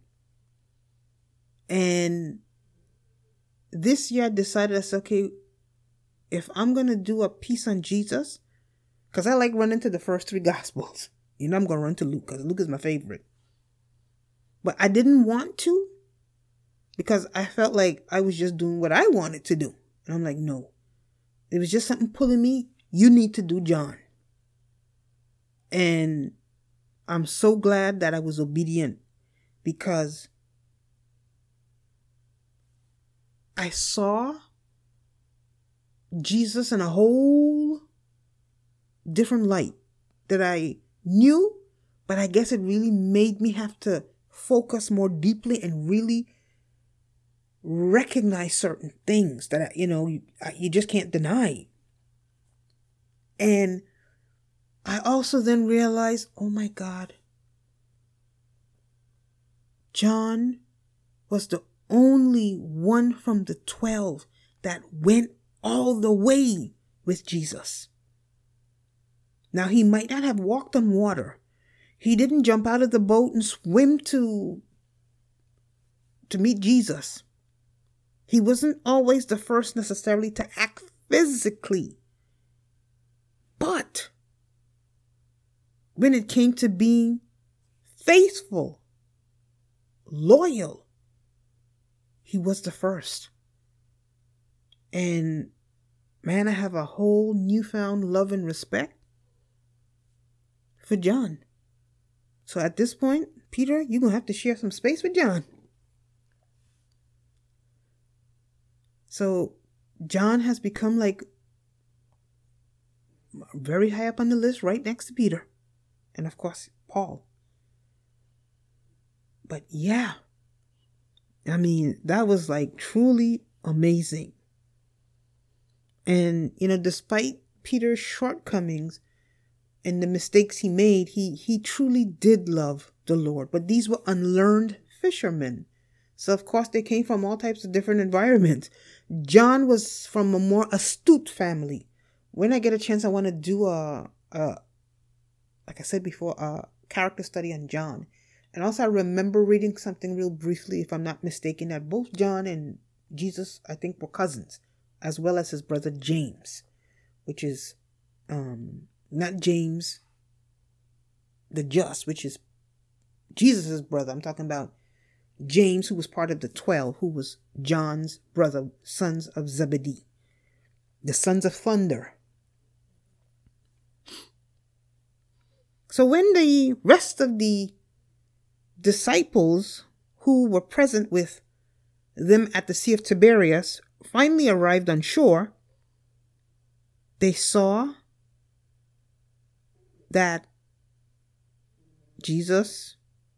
And this year I decided, I said, okay, if I'm going to do a piece on Jesus, because I like running to the first three Gospels. You know, I'm going to run to Luke because Luke is my favorite. But I didn't want to because I felt like I was just doing what I wanted to do. And I'm like, no. It was just something pulling me. You need to do John. And I'm so glad that I was obedient because I saw Jesus in a whole different light that I knew, but I guess it really made me have to focus more deeply and really recognize certain things that, you know, you, you just can't deny. And I also then realized, oh my God, John was the only one from the twelve that went all the way with Jesus. Now, he might not have walked on water. He didn't jump out of the boat and swim to, to meet Jesus. He wasn't always the first necessarily to act physically. But when it came to being faithful, loyal, he was the first. And man, I have a whole newfound love and respect for John. So at this point, Peter, you're going to have to share some space with John. So John has become like very high up on the list, right next to Peter. And of course, Paul. But yeah, I mean, that was like truly amazing. And, you know, despite Peter's shortcomings and the mistakes he made, he, he truly did love the Lord. But these were unlearned fishermen. So, of course, they came from all types of different environments. John was from a more astute family. When I get a chance, I want to do a, uh, like I said before, a character study on John. And also I remember reading something real briefly, if I'm not mistaken, that both John and Jesus, I think, were cousins, as well as his brother James, which is um, not James the Just, which is Jesus' brother. I'm talking about James, who was part of the twelve, who was John's brother, sons of Zebedee, the sons of thunder. So when the rest of the disciples who were present with them at the Sea of Tiberias finally arrived on shore, they saw that Jesus,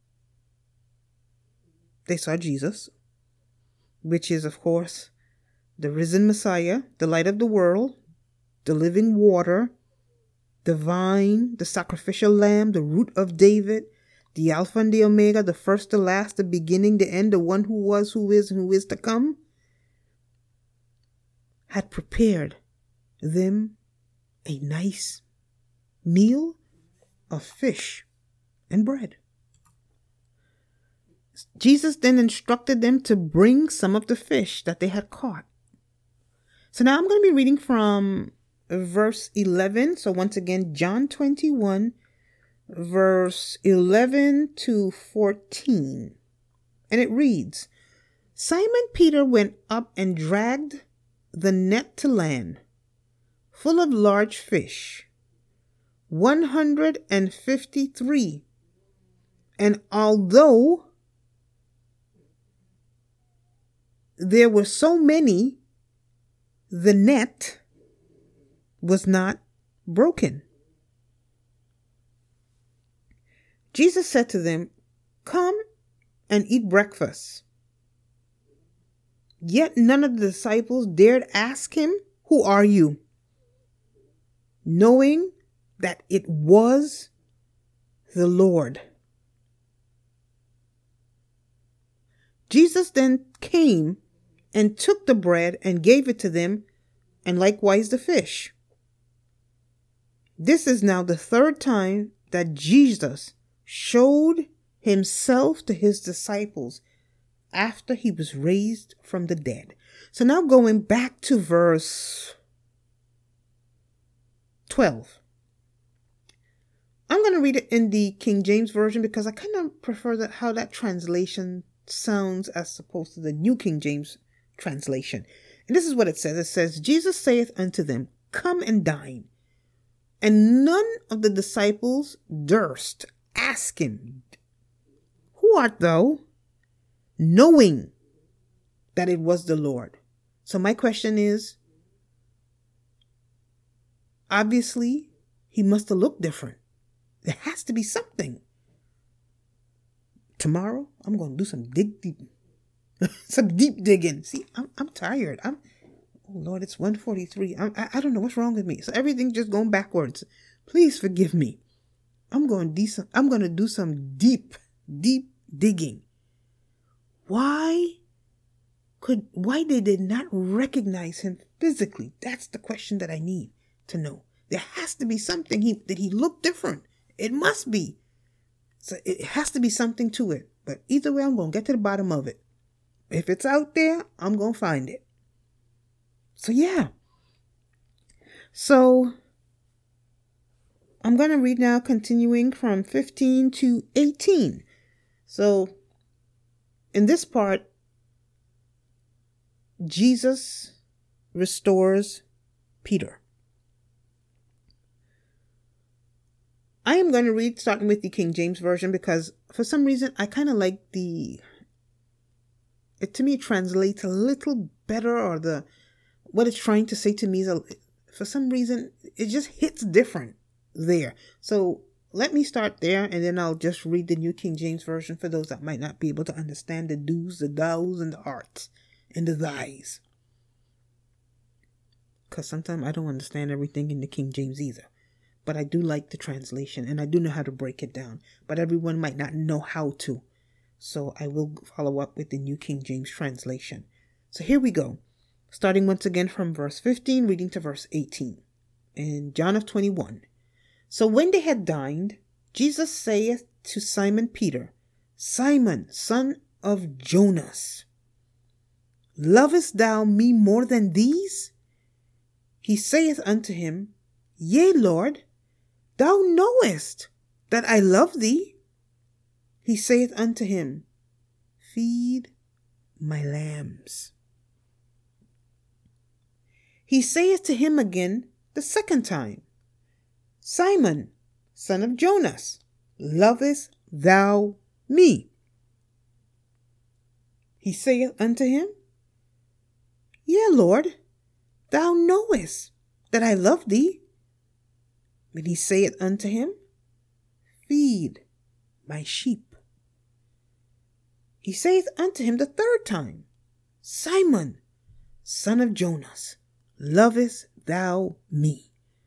they saw Jesus, which is, of course, the risen Messiah, the light of the world, the living water, the vine, the sacrificial lamb, the root of David, the Alpha and the Omega, the first, the last, the beginning, the end, the one who was, who is, and who is to come, had prepared them a nice meal of fish and bread. Jesus then instructed them to bring some of the fish that they had caught. So now I'm going to be reading from verse eleven. So once again, John twenty-one, verse eleven to fourteen. And it reads, Simon Peter went up and dragged the net to land, full of large fish, one hundred fifty-three. And although there were so many, the net was not broken. Jesus said to them, Come and eat breakfast. Yet none of the disciples dared ask him, Who are you? Knowing that it was the Lord. Jesus then came and took the bread and gave it to them, and likewise the fish. This is now the third time that Jesus showed himself to his disciples after he was raised from the dead. So now going back to verse twelve. I'm going to read it in the King James Version because I kind of prefer that how that translation sounds as opposed to the New King James translation. And this is what it says. It says, Jesus saith unto them, Come and dine. And none of the disciples durst ask him, Who art thou? Knowing that it was the Lord. So my question is, obviously, he must have looked different. There has to be something. Tomorrow, I'm going to do some dig deep, some deep digging. See, I'm I'm tired. I'm, oh Lord, it's one forty-three. I'm, I I don't know what's wrong with me. So everything's just going backwards. Please forgive me. I'm going to do I'm going to do some deep, deep digging. Why could why they did not recognize him physically? That's the question that I need to know. There has to be something he that he looked different. It must be. So it has to be something to it. But either way, I'm going to get to the bottom of it. If it's out there, I'm going to find it. So yeah. So I'm going to read now, continuing from fifteen to eighteen. So in this part, Jesus restores Peter. I am going to read starting with the King James Version because for some reason I kind of like the, it to me translates a little better, or the, what it's trying to say to me is, a, for some reason, it just hits different there. So let me start there and then I'll just read the New King James Version for those that might not be able to understand the do's, the thous, and the arts, and the thys. Because sometimes I don't understand everything in the King James either. But I do like the translation and I do know how to break it down. But everyone might not know how to. So I will follow up with the New King James translation. So here we go. Starting once again from verse fifteen, reading to verse eighteen. In John of twenty-one. So when they had dined, Jesus saith to Simon Peter, Simon, son of Jonas, lovest thou me more than these? He saith unto him, Yea, Lord, thou knowest that I love thee. He saith unto him, Feed my lambs. He saith to him again the second time, Simon, son of Jonas, lovest thou me? He saith unto him, Yea, Lord, thou knowest that I love thee. And he saith unto him, Feed my sheep. He saith unto him the third time, Simon, son of Jonas, lovest thou me?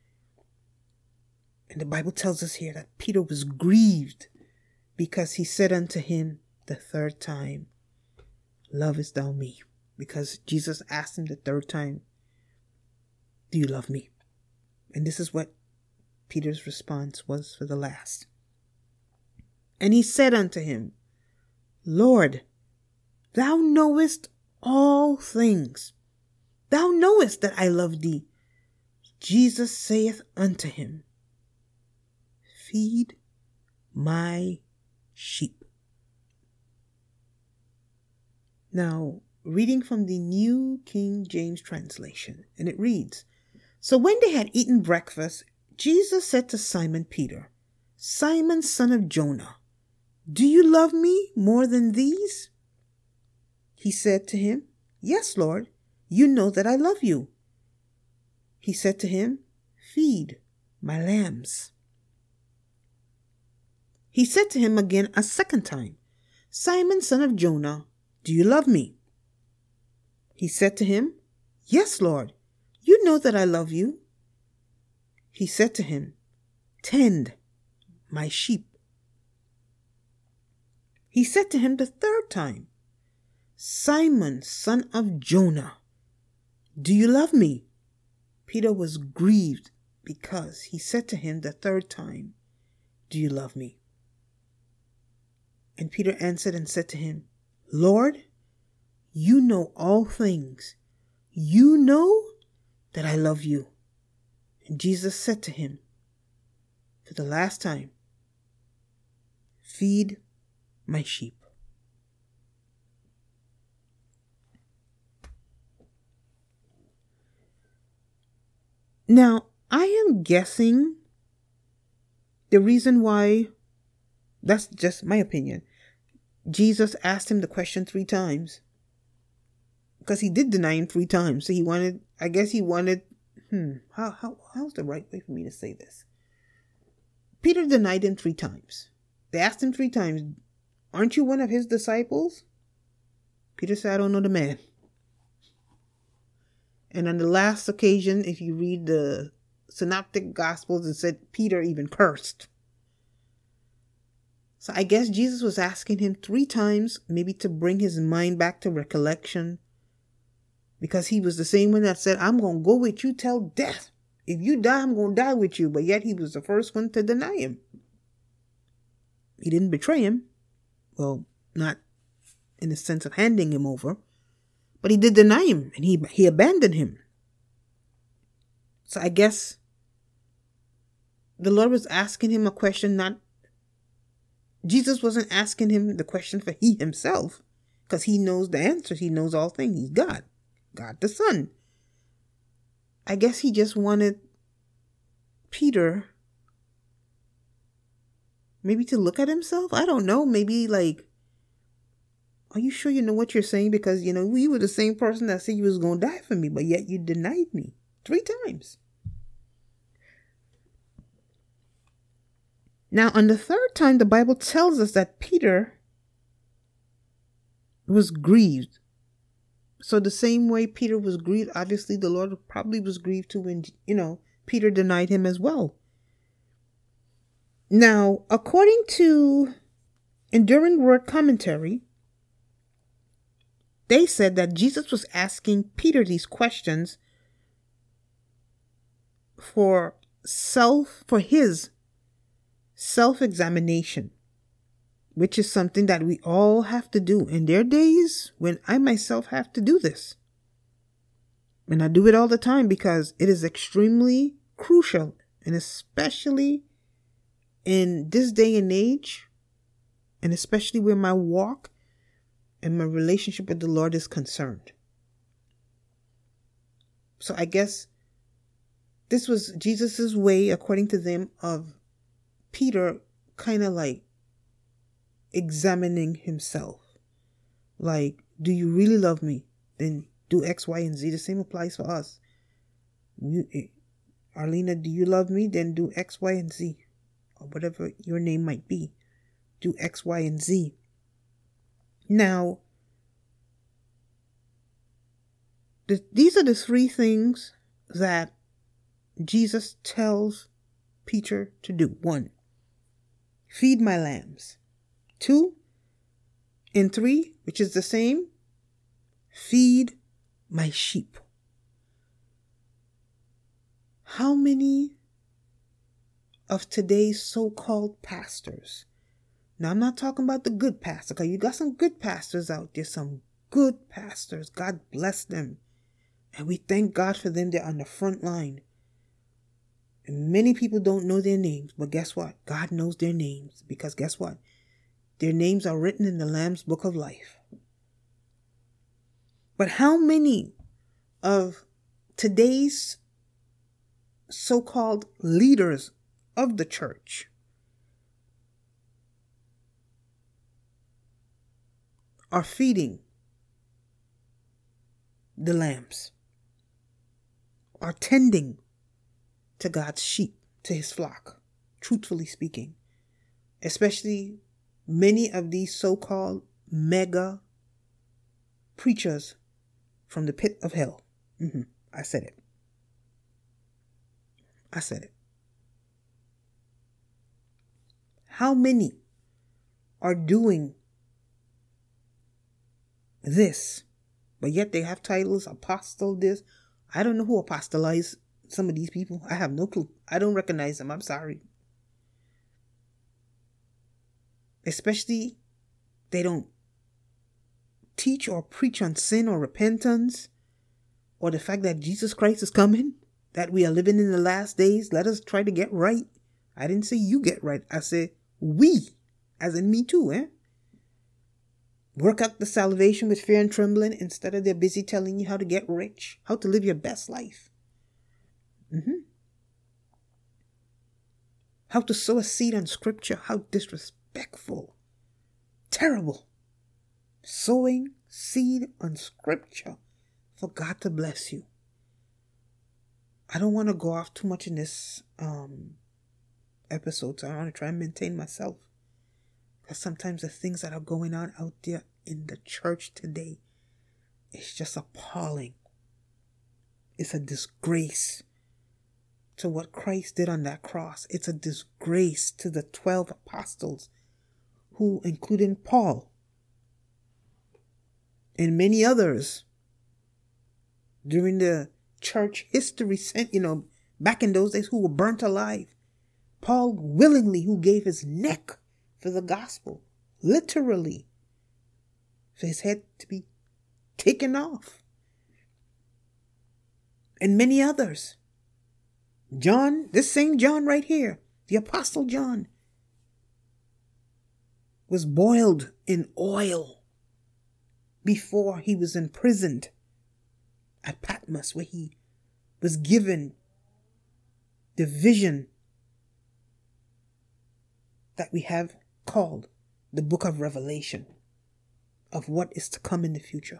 And the Bible tells us here that Peter was grieved because he said unto him the third time, Lovest thou me? Because Jesus asked him the third time, Do you love me? And this is what Peter's response was for the last. And he said unto him, Lord, thou knowest all things. Thou knowest that I love thee. Jesus saith unto him, Feed my sheep. Now, reading from the New King James translation, and it reads, So when they had eaten breakfast, Jesus said to Simon Peter, Simon, son of Jonah, do you love me more than these? He said to him, Yes, Lord, you know that I love you. He said to him, Feed my lambs. He said to him again a second time, Simon, son of Jonah, do you love me? He said to him, Yes, Lord, you know that I love you. He said to him, Tend my sheep. He said to him the third time, Simon, son of Jonah, do you love me? Peter was grieved because he said to him the third time, Do you love me? And Peter answered and said to him, Lord, you know all things. You know that I love you. And Jesus said to him, for the last time, Feed my sheep. Now, I am guessing the reason why, that's just my opinion, Jesus asked him the question three times. Because he did deny him three times. So he wanted, I guess he wanted, hmm, how, how, how's the right way for me to say this? Peter denied him three times. They asked him three times, aren't you one of his disciples? Peter said, I don't know the man. And on the last occasion, if you read the synoptic gospels, it said Peter even cursed. So I guess Jesus was asking him three times, maybe to bring his mind back to recollection. Because he was the same one that said, I'm going to go with you till death. If you die, I'm going to die with you. But yet he was the first one to deny him. He didn't betray him. Well, not in the sense of handing him over. But he did deny him, and he, he abandoned him. So I guess the Lord was asking him a question, not... Jesus wasn't asking him the question for he himself, because he knows the answers. He knows all things. He's God. God the Son. I guess he just wanted Peter maybe to look at himself. I don't know. Maybe like, are you sure you know what you're saying? Because, you know, you were the same person that said you was going to die for me, but yet you denied me three times. Now, on the third time, the Bible tells us that Peter was grieved. So the same way Peter was grieved, obviously the Lord probably was grieved too when, you know, Peter denied him as well. Now, according to Enduring Word Commentary, they said that Jesus was asking Peter these questions for self, for his self-examination, which is something that we all have to do. And there are days when I myself have to do this. And I do it all the time because it is extremely crucial, and especially in this day and age, and especially where my walk and my relationship with the Lord is concerned. So I guess this was Jesus's way, according to them, of Peter kind of like examining himself. Like, do you really love me? Then do X, Y, and Z. The same applies for us. You, Arlena, do you love me? Then do X, Y, and Z. Or whatever your name might be. Do X, Y, and Z. Now, the, these are the three things that Jesus tells Peter to do. One, feed my lambs. Two, and three, which is the same, feed my sheep. How many of today's so-called pastors, now I'm not talking about the good pastor, because you got some good pastors out there, some good pastors, God bless them, and we thank God for them. They're on the front line. And many people don't know their names, but guess what? God knows their names, because guess what? Their names are written in the Lamb's Book of Life. But how many of today's so-called leaders of the church are feeding the lambs, are tending to God's sheep, to his flock, truthfully speaking? Especially many of these so-called mega preachers from the pit of hell. Mm-hmm. I said it. I said it. How many are doing this, but yet they have titles, apostle this. I don't know who apostolized some of these people. I have no clue. I don't recognize them. I'm sorry. Especially, they don't teach or preach on sin or repentance, or the fact that Jesus Christ is coming, that we are living in the last days. Let us try to get right. I didn't say you get right. I said we, as in me too, eh? Work out the salvation with fear and trembling, instead of they're busy telling you how to get rich, how to live your best life. Mm-hmm. How to sow a seed on scripture. How disrespectful. Terrible. Sowing seed on scripture for God to bless you. I don't want to go off too much in this um, episode, so I want to try and maintain myself. Because sometimes the things that are going on out there in the church today is just appalling. It's a disgrace to what Christ did on that cross. It's a disgrace to the twelve apostles, who, including Paul and many others during the church history, you know, back in those days, who were burnt alive. Paul willingly, who gave his neck for the gospel, literally, for his head to be taken off. And many others. John, this same John right here, the Apostle John, was boiled in oil before he was imprisoned at Patmos, where he was given the vision that we have called the Book of Revelation, of what is to come in the future.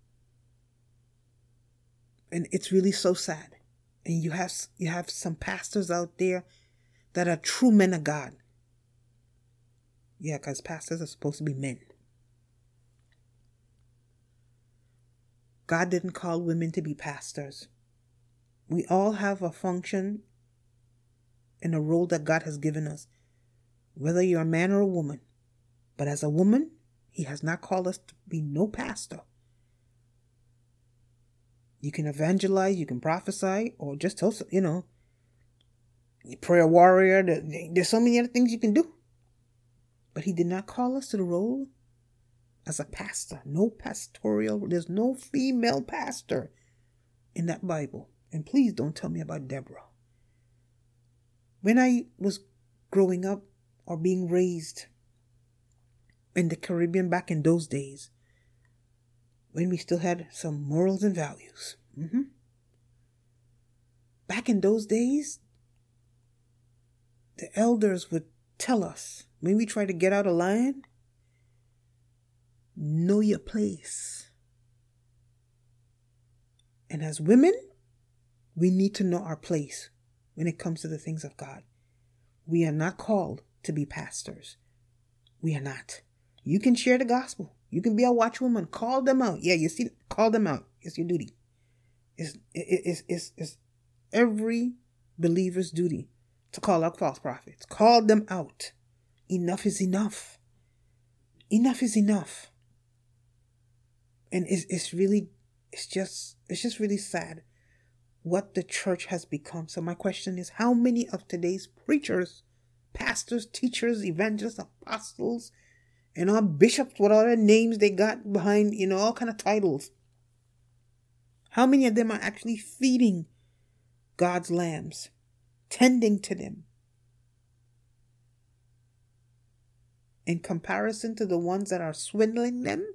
And it's really so sad. And you have you have some pastors out there that are true men of God. Yeah, because pastors are supposed to be men. God didn't call women to be pastors. We all have a function and a role that God has given us, whether you're a man or a woman. But as a woman, he has not called us to be no pastor. You can evangelize, you can prophesy, or just tell, you know, prayer warrior. There's so many other things you can do. But he did not call us to the role as a pastor. No pastoral. There's no female pastor in that Bible. And please don't tell me about Deborah. When I was growing up or being raised in the Caribbean back in those days, when we still had some morals and values. Mm-hmm. Back in those days, the elders would tell us, when we try to get out of line, know your place. And as women, we need to know our place when it comes to the things of God. We are not called to be pastors. We are not. You can share the gospel. You can be a watchwoman. Call them out. Yeah, you see, call them out. It's your duty. It's, it's, it's, it's every believer's duty to call out false prophets. Call them out. Enough is enough. Enough is enough. And it's, it's really, it's just, it's just really sad what the church has become. So my question is, how many of today's preachers, pastors, teachers, evangelists, apostles, and all bishops, what all the names they got behind, you know, all kind of titles, how many of them are actually feeding God's lambs, tending to them? In comparison to the ones that are swindling them,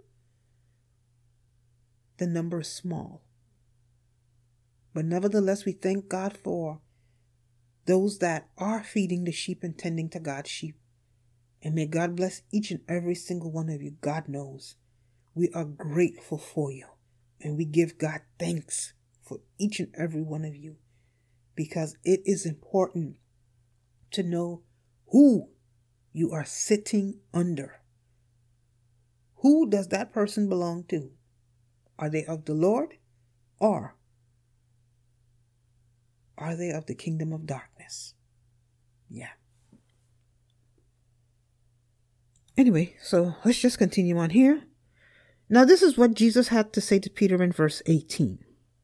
the number is small. But nevertheless, we thank God for those that are feeding the sheep and tending to God's sheep. And may God bless each and every single one of you. God knows we are grateful for you. And we give God thanks for each and every one of you. Because it is important to know who you are sitting under. Who does that person belong to? Are they of the Lord, or are they of the kingdom of darkness? Yeah. Anyway, so let's just continue on here. Now, this is what Jesus had to say to Peter in verse eighteen.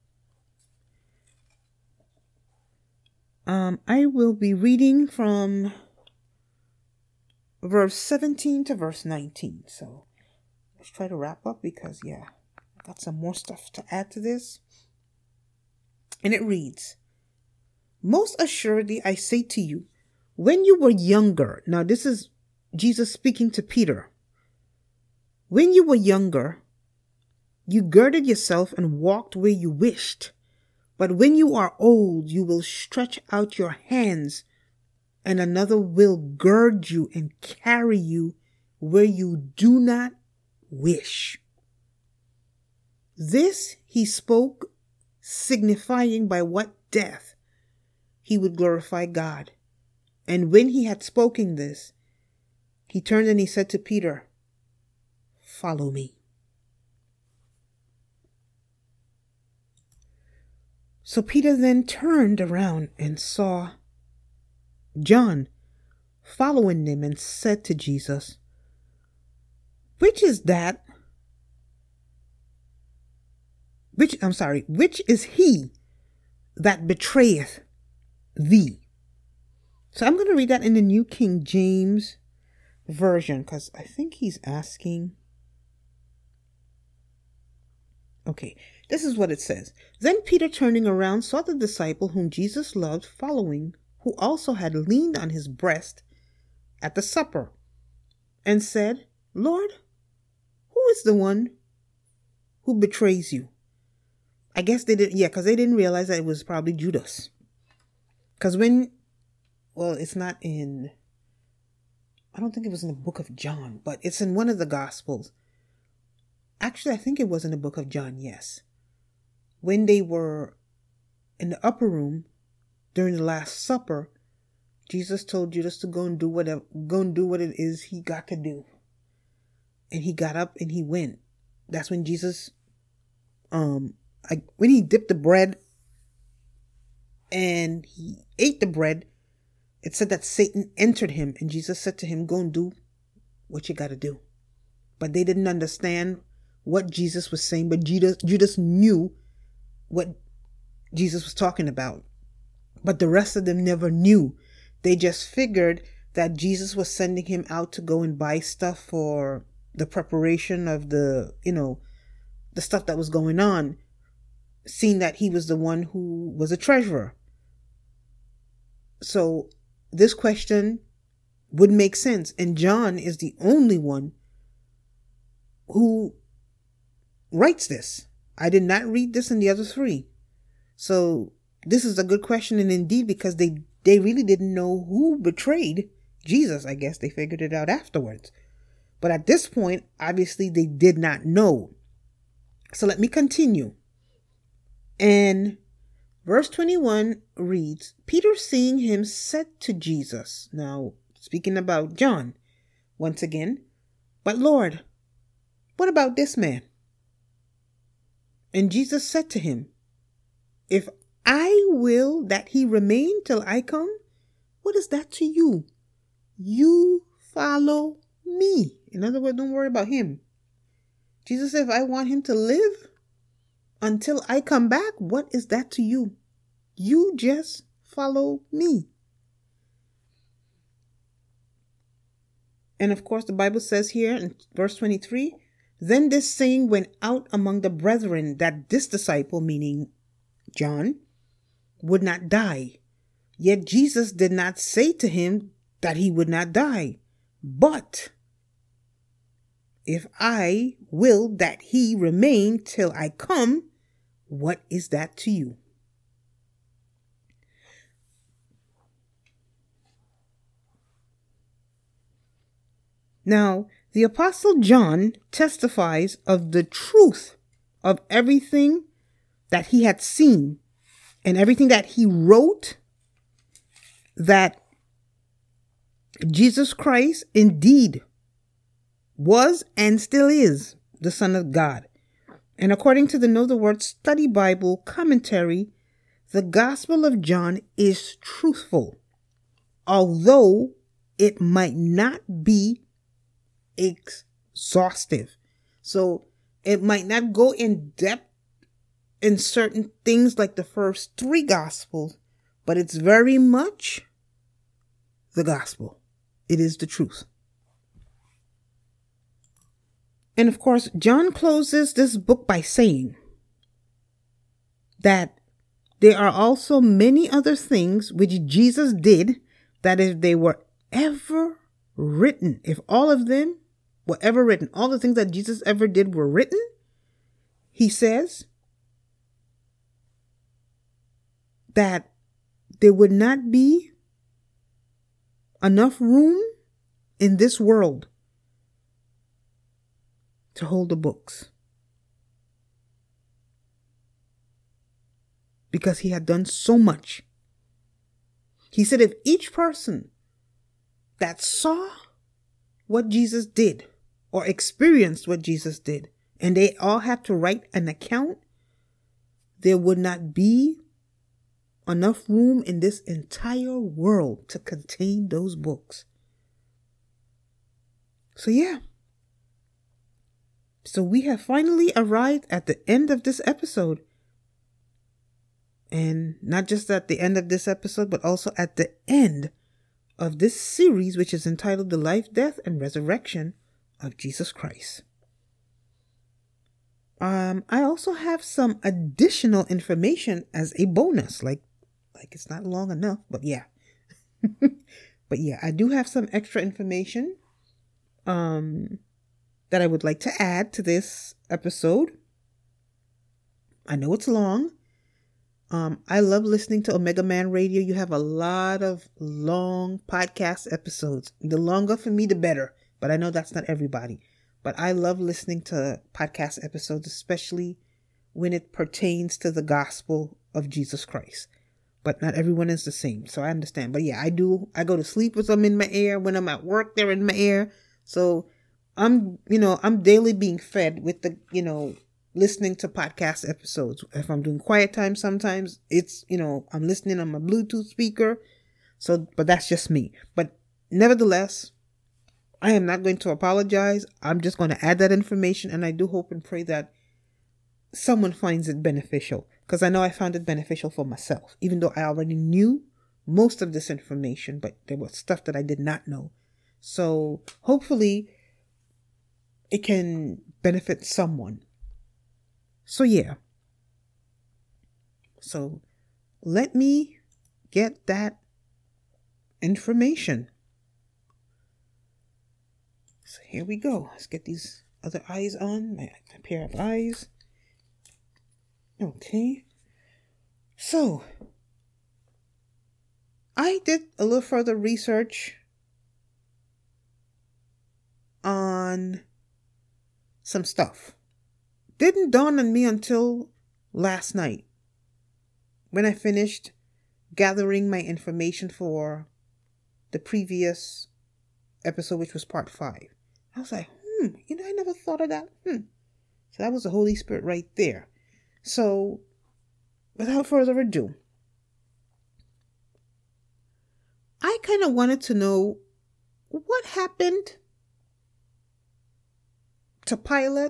Um, I will be reading from verse seventeen to verse nineteen. So let's try to wrap up because, yeah, I got some more stuff to add to this. And it reads, "Most assuredly, I say to you, when you were younger," now this is Jesus speaking to Peter, "when you were younger, you girded yourself and walked where you wished. But when you are old, you will stretch out your hands, and another will gird you and carry you where you do not wish." This he spoke, signifying by what death he would glorify God. And when he had spoken this, he turned and he said to Peter, "Follow me." So Peter then turned around and saw John following them and said to Jesus, "Which is that? Which, I'm sorry, which is he that betrayeth thee?" So I'm going to read that in the New King James Version because I think he's asking. Okay, this is what it says. "Then Peter, turning around, saw the disciple whom Jesus loved following, who also had leaned on his breast at the supper, and said, 'Lord, who is the one who betrays you?'" I guess they did, yeah, because they didn't realize that it was probably Judas. Because when, well, it's not in, I don't think it was in the book of John, but it's in one of the Gospels. Actually, I think it was in the book of John, yes. When they were in the upper room during the Last Supper, Jesus told Judas to go and do whatever, go and do what it is he got to do. And he got up and he went. That's when Jesus, um, I, when he dipped the bread and he ate the bread, it said that Satan entered him and Jesus said to him, "Go and do what you got to do." But they didn't understand what Jesus was saying, but Judas, Judas knew what Jesus was talking about. But the rest of them never knew. They just figured that Jesus was sending him out to go and buy stuff for the preparation of the, you know, the stuff that was going on, seeing that he was the one who was a treasurer. So this question would make sense. And John is the only one who writes this. I did not read this in the other three. So this is a good question. And indeed, because they, they really didn't know who betrayed Jesus. I guess they figured it out afterwards. But at this point, obviously, they did not know. So let me continue. And verse twenty-one reads, Peter, seeing him, said to Jesus, now speaking about John, once again, but Lord, what about this man? And Jesus said to him, if I will that he remain till I come, what is that to you? You follow me. In other words, don't worry about him. Jesus said, if I want him to live until I come back, what is that to you? You just follow me. And of course, the Bible says here in verse twenty-three, then this saying went out among the brethren that this disciple, meaning John, would not die. Yet Jesus did not say to him that he would not die. But if I will that he remain till I come, what is that to you? Now, the Apostle John testifies of the truth of everything that he had seen and everything that he wrote, that Jesus Christ indeed was and still is the Son of God. And according to the Know the Word Study Bible commentary, the Gospel of John is truthful, although it might not be exhaustive. So it might not go in depth in certain things like the first three Gospels, but it's very much the gospel. It is the truth. And of course, John closes this book by saying that there are also many other things which Jesus did that if they were ever written, if all of them were ever written, all the things that Jesus ever did were written, he says that there would not be enough room in this world to hold the books, because he had done so much. He said if each person that saw what Jesus did or experienced what Jesus did, and they all had to write an account, there would not be enough room in this entire world to contain those books. So yeah. So we have finally arrived at the end of this episode. And not just at the end of this episode, but also at the end of this series, which is entitled The Life, Death, and Resurrection of Jesus Christ. Um, I also have some additional information as a bonus, like Like it's not long enough, but yeah. But yeah, I do have some extra information um, that I would like to add to this episode. I know it's long. Um, I love listening to Omega Man Radio. You have a lot of long podcast episodes. The longer for me, the better. But I know that's not everybody. But I love listening to podcast episodes, especially when it pertains to the gospel of Jesus Christ. But not everyone is the same, so I understand. But yeah, I do. I go to sleep with them in my ear. When I'm at work, they're in my ear. So I'm, you know, I'm daily being fed with the, you know, listening to podcast episodes. If I'm doing quiet time, sometimes it's, you know, I'm listening on my Bluetooth speaker. So, but that's just me. But nevertheless, I am not going to apologize. I'm just going to add that information. And I do hope and pray that someone finds it beneficial. because I know I found it beneficial for myself, even though I already knew most of this information, but there was stuff that I did not know. So hopefully it can benefit someone. So yeah. So let me get that information. So here we go. Let's get these other eyes on, my, my pair of eyes. Okay. So I did a little further research on some stuff. Didn't dawn on me until last night when I finished gathering my information for the previous episode, which was part five. I was like, hmm, you know, I never thought of that. Hmm. So that was the Holy Spirit right there. So without further ado, I kind of wanted to know what happened to Pilate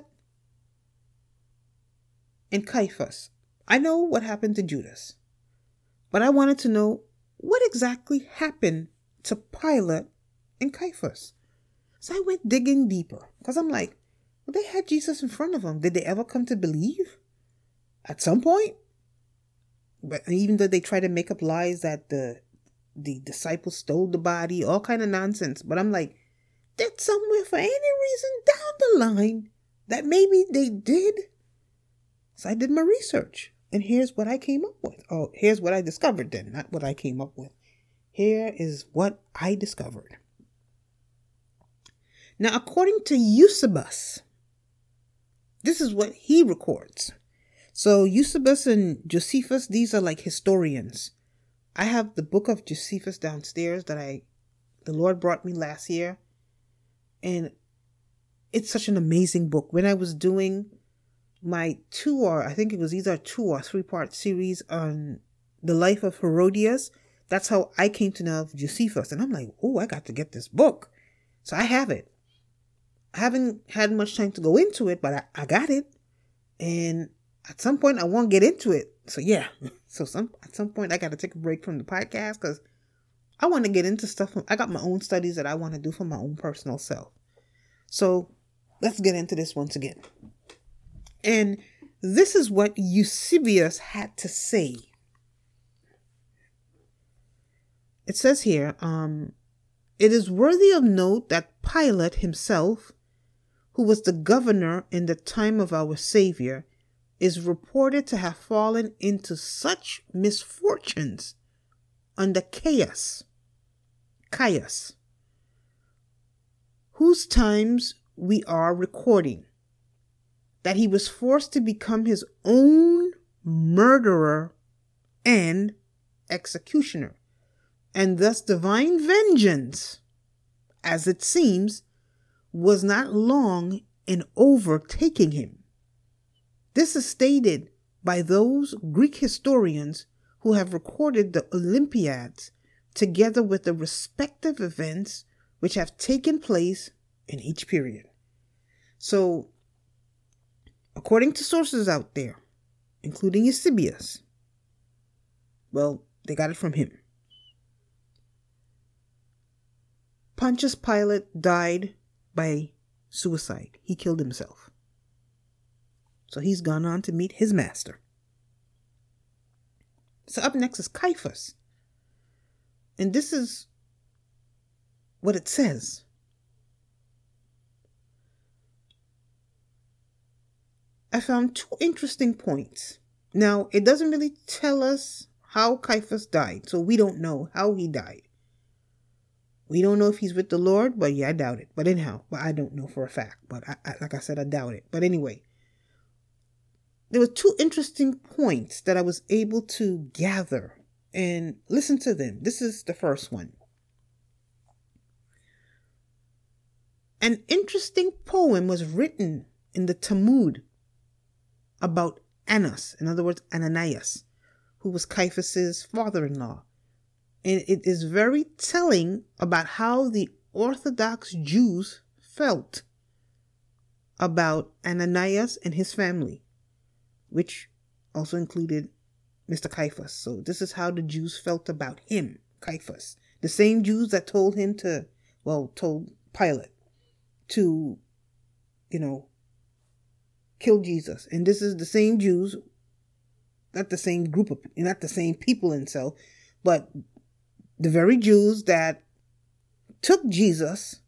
and Caiaphas. I know what happened to Judas, but I wanted to know what exactly happened to Pilate and Caiaphas. So I went digging deeper because I'm like, well, they had Jesus in front of them. Did they ever come to believe? At some point? But even though they try to make up lies that the the disciples stole the body, all kind of nonsense. But I'm like, that somewhere for any reason down the line that maybe they did. So I did my research. And here's what I came up with. Oh, here's what I discovered then, not what I came up with. Here is what I discovered. Now, according to Eusebius, this is what he records. So Eusebius and Josephus, these are like historians. I have the book of Josephus downstairs that I, the Lord brought me last year. And it's such an amazing book. When I was doing my two or, I think it was either a two or three part series on the life of Herodias, that's how I came to know of Josephus. And I'm like, oh, I got to get this book. So I have it. I haven't had much time to go into it, but I, I got it. And at some point I won't get into it. So yeah. So some at some point I got to take a break from the podcast because I want to get into stuff. I got my own studies that I want to do for my own personal self. So let's get into this once again. And this is what Eusebius had to say. It says here, um, it is worthy of note that Pilate himself, who was the governor in the time of our Savior, is reported to have fallen into such misfortunes under Caius, Caius, whose times we are recording, that he was forced to become his own murderer and executioner, and thus divine vengeance, as it seems, was not long in overtaking him. This is stated by those Greek historians who have recorded the Olympiads together with the respective events which have taken place in each period. So, according to sources out there, including Eusebius, well, they got it from him. Pontius Pilate died by suicide. He killed himself. So he's gone on to meet his master. So up next is Caiaphas. And this is what it says. I found two interesting points. Now, it doesn't really tell us how Caiaphas died, so we don't know how he died. We don't know if he's with the Lord, but yeah, I doubt it. But anyhow, but I don't know for a fact. But I, I, like I said, I doubt it. But anyway, there were two interesting points that I was able to gather and listen to them. This is the first one. An interesting poem was written in the Talmud about Annas, in other words, Ananias, who was Caiaphas's father-in-law. And it is very telling about how the Orthodox Jews felt about Ananias and his family, which also included Mister Caiaphas. So this is how the Jews felt about him, Caiaphas. The same Jews that told him to, well, told Pilate to, you know, kill Jesus. And this is the same Jews, not the same group of, not the same people in cell, but the very Jews that took Jesus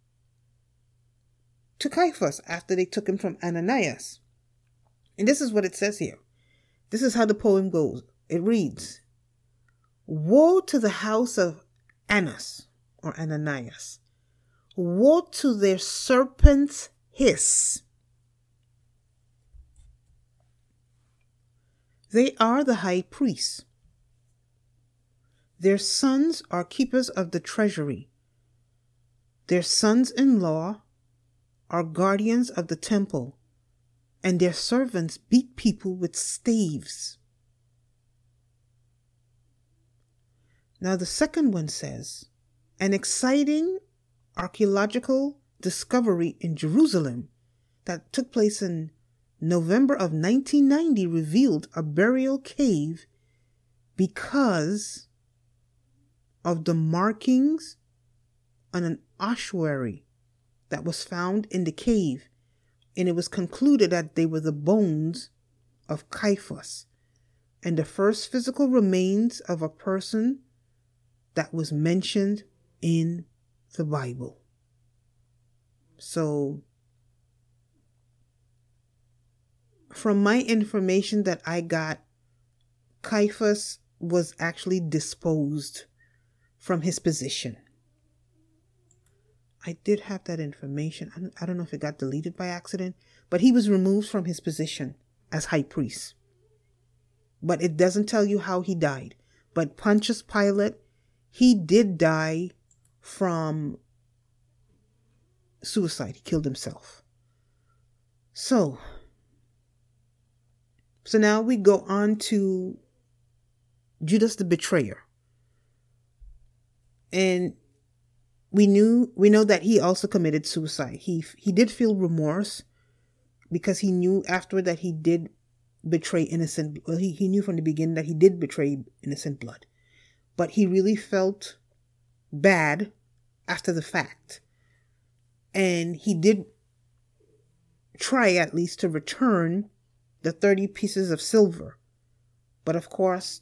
to Caiaphas after they took him from Ananias. And this is what it says here. This is how the poem goes. It reads, "Woe to the house of Annas or Ananias. Woe to their serpent's hiss. They are the high priests. Their sons are keepers of the treasury. Their sons-in-law are guardians of the temple, and their servants beat people with staves." Now the second one says, "An exciting archaeological discovery in Jerusalem that took place in November of nineteen ninety revealed a burial cave because of the markings on an ossuary that was found in the cave, and it was concluded that they were the bones of Caiaphas and the first physical remains of a person that was mentioned in the Bible." So, from my information that I got, Caiaphas was actually disposed from his position. I did have that information. I don't, I don't know if it got deleted by accident, but he was removed from his position as high priest. But it doesn't tell you how he died. But Pontius Pilate, he did die from suicide. He killed himself. So, so now we go on to Judas the betrayer. And we knew, we know that he also committed suicide. He, he did feel remorse because he knew afterward that he did betray innocent, well, he, he knew from the beginning that he did betray innocent blood. But he really felt bad after the fact. And he did try at least to return the thirty pieces of silver. But of course,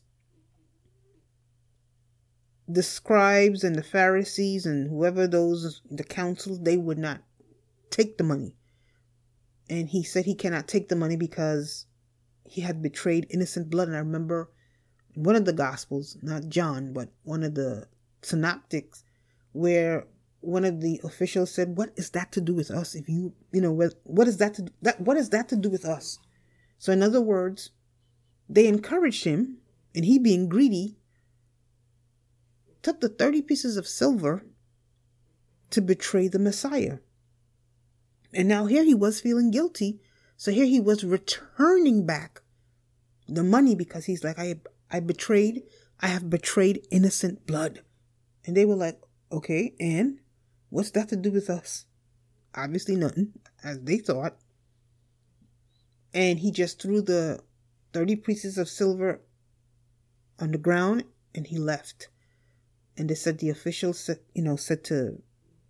the scribes and the Pharisees and whoever those, the councils, they would not take the money. And he said he cannot take the money because he had betrayed innocent blood. And I remember in one of the Gospels, not John, but one of the synoptics, where one of the officials said, "What is that to do with us? If you, you know, what is that to that? What is that to do with us?" So in other words, they encouraged him, and he, being greedy, took the thirty pieces of silver to betray the Messiah. And now here he was feeling guilty. So here he was returning back the money because he's like, I, I betrayed, I have betrayed innocent blood. And they were like, okay, and what's that to do with us? Obviously nothing, as they thought. And he just threw the thirty pieces of silver on the ground and he left. And they said the officials said, you know, said to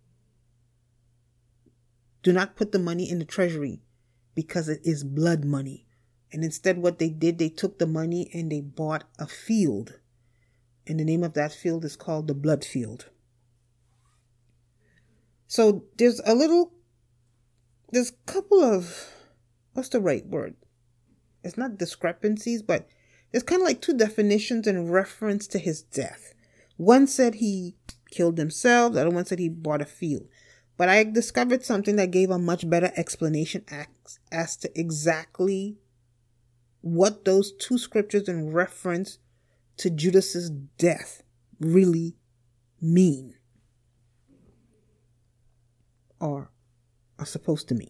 do not put the money in the treasury because it is blood money. And instead what they did, they took the money and they bought a field. And the name of that field is called the Blood Field. So there's a little, there's a couple of, what's the right word? It's not discrepancies, but there's kind of like two definitions in reference to his death. One said he killed himself. The other one said he bought a field. But I discovered something that gave a much better explanation as, as to exactly what those two scriptures in reference to Judas's death really mean. Or are supposed to mean.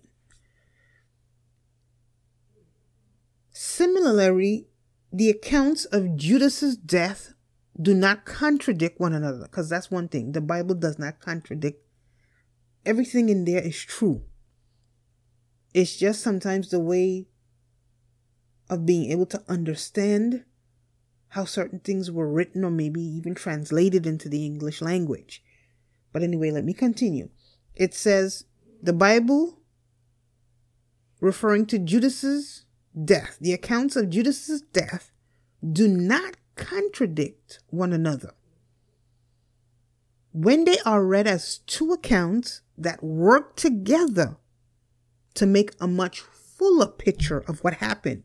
Similarly, the accounts of Judas's death do not contradict one another, because that's one thing. The Bible does not contradict. Everything in there is true. It's just sometimes the way of being able to understand how certain things were written or maybe even translated into the English language. But anyway, let me continue. It says the Bible, referring to Judas's death, the accounts of Judas's death do not contradict one another. When they are read as two accounts that work together to make a much fuller picture of what happened.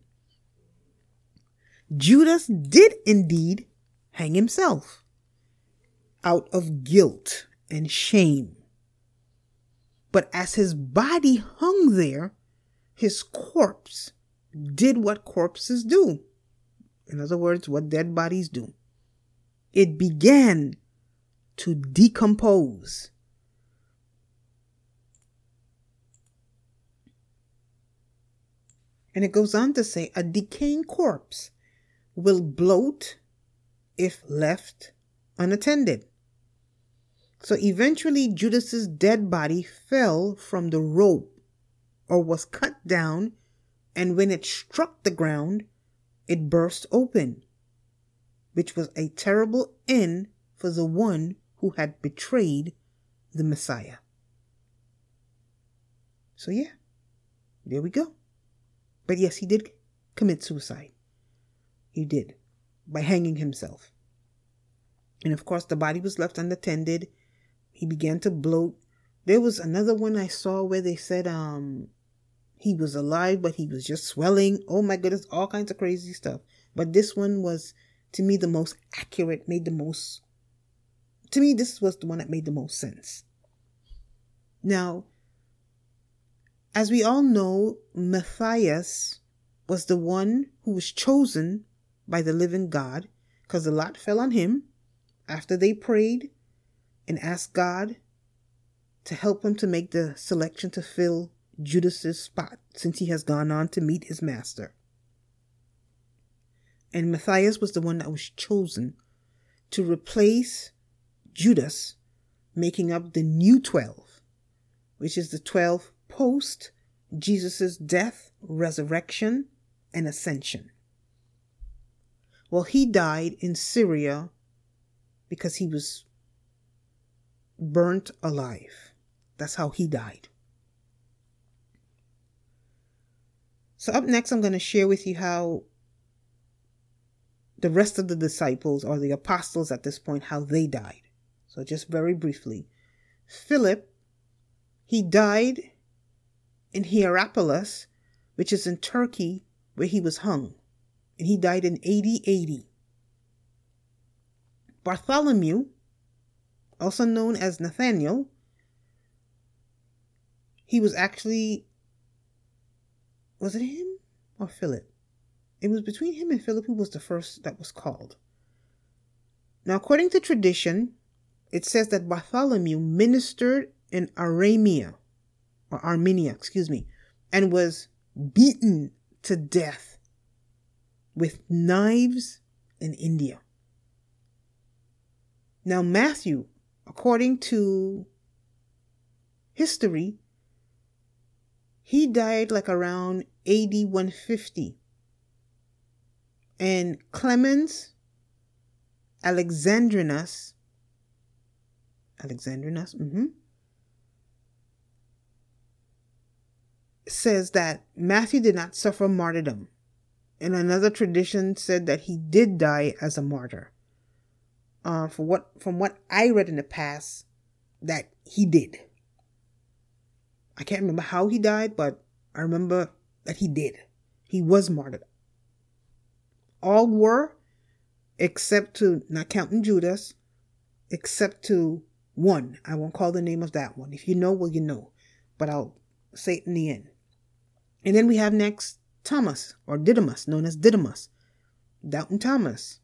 Judas did indeed hang himself out of guilt and shame. But as his body hung there, his corpse did what corpses do. In other words, what dead bodies do. It began to decompose. And it goes on to say, a decaying corpse will bloat if left unattended. So eventually Judas's dead body fell from the rope or was cut down, and when it struck the ground, it burst open, which was a terrible end for the one who had betrayed the Messiah. So yeah, there we go. But yes, he did commit suicide. He did, by hanging himself. And of course, the body was left unattended. He began to bloat. There was another one I saw where they said um he was alive, but he was just swelling. Oh my goodness, all kinds of crazy stuff. But this one was, to me, the most accurate, made the most, to me, this was the one that made the most sense. Now, as we all know, Matthias was the one who was chosen by the living God, because the lot fell on him after they prayed and asked God to help him to make the selection to fill Judas's spot, since he has gone on to meet his master. And Matthias was the one that was chosen to replace Judas, making up the new twelve, which is the twelve post Jesus' death, resurrection, and ascension. Well, he died in Syria because he was burnt alive. That's how he died. So up next, I'm going to share with you how the rest of the disciples, or the apostles at this point, how they died. So just very briefly. Philip, he died in Hierapolis, which is in Turkey, where he was hung. And he died in A D eighty. Bartholomew, also known as Nathaniel, he was actually, was it him or Philip? It was between him and Philip who was the first that was called. Now, according to tradition, it says that Bartholomew ministered in Aramea, or Armenia, excuse me, and was beaten to death with knives in India. Now, Matthew, according to history, he died like around A D one fifty. And Clemens Alexandrinus, Alexandrinus, mm-hmm, says that Matthew did not suffer martyrdom. And another tradition said that he did die as a martyr. Uh, for what, from what I read in the past, that he did. I can't remember how he died, but I remember that he did. He was martyred. All were, except to, not counting Judas, except to one. I won't call the name of that one. If you know, well, you know. But I'll say it in the end. And then we have next Thomas, or Didymus, known as Didymus. Doubting Thomas.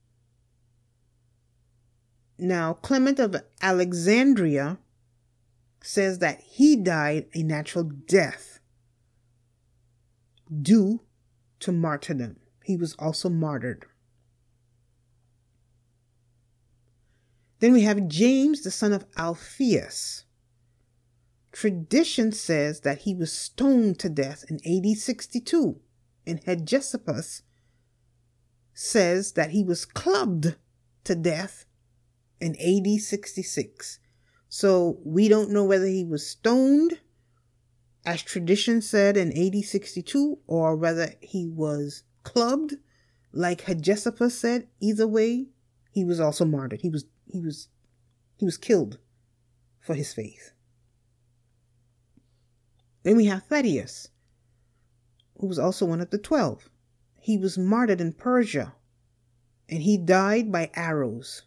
Now, Clement of Alexandria says that he died a natural death due to martyrdom. He was also martyred. Then we have James, the son of Alphaeus. Tradition says that he was stoned to death in A D sixty-two And Hegesippus says that he was clubbed to death in A D sixty-six. So we don't know whether he was stoned, as tradition said, in A D sixty-two, or whether he was clubbed, like Hegesippus said. Either way, he was also martyred. He was he was he was killed for his faith. Then we have Thaddeus, who was also one of the twelve. He was martyred in Persia, and he died by arrows.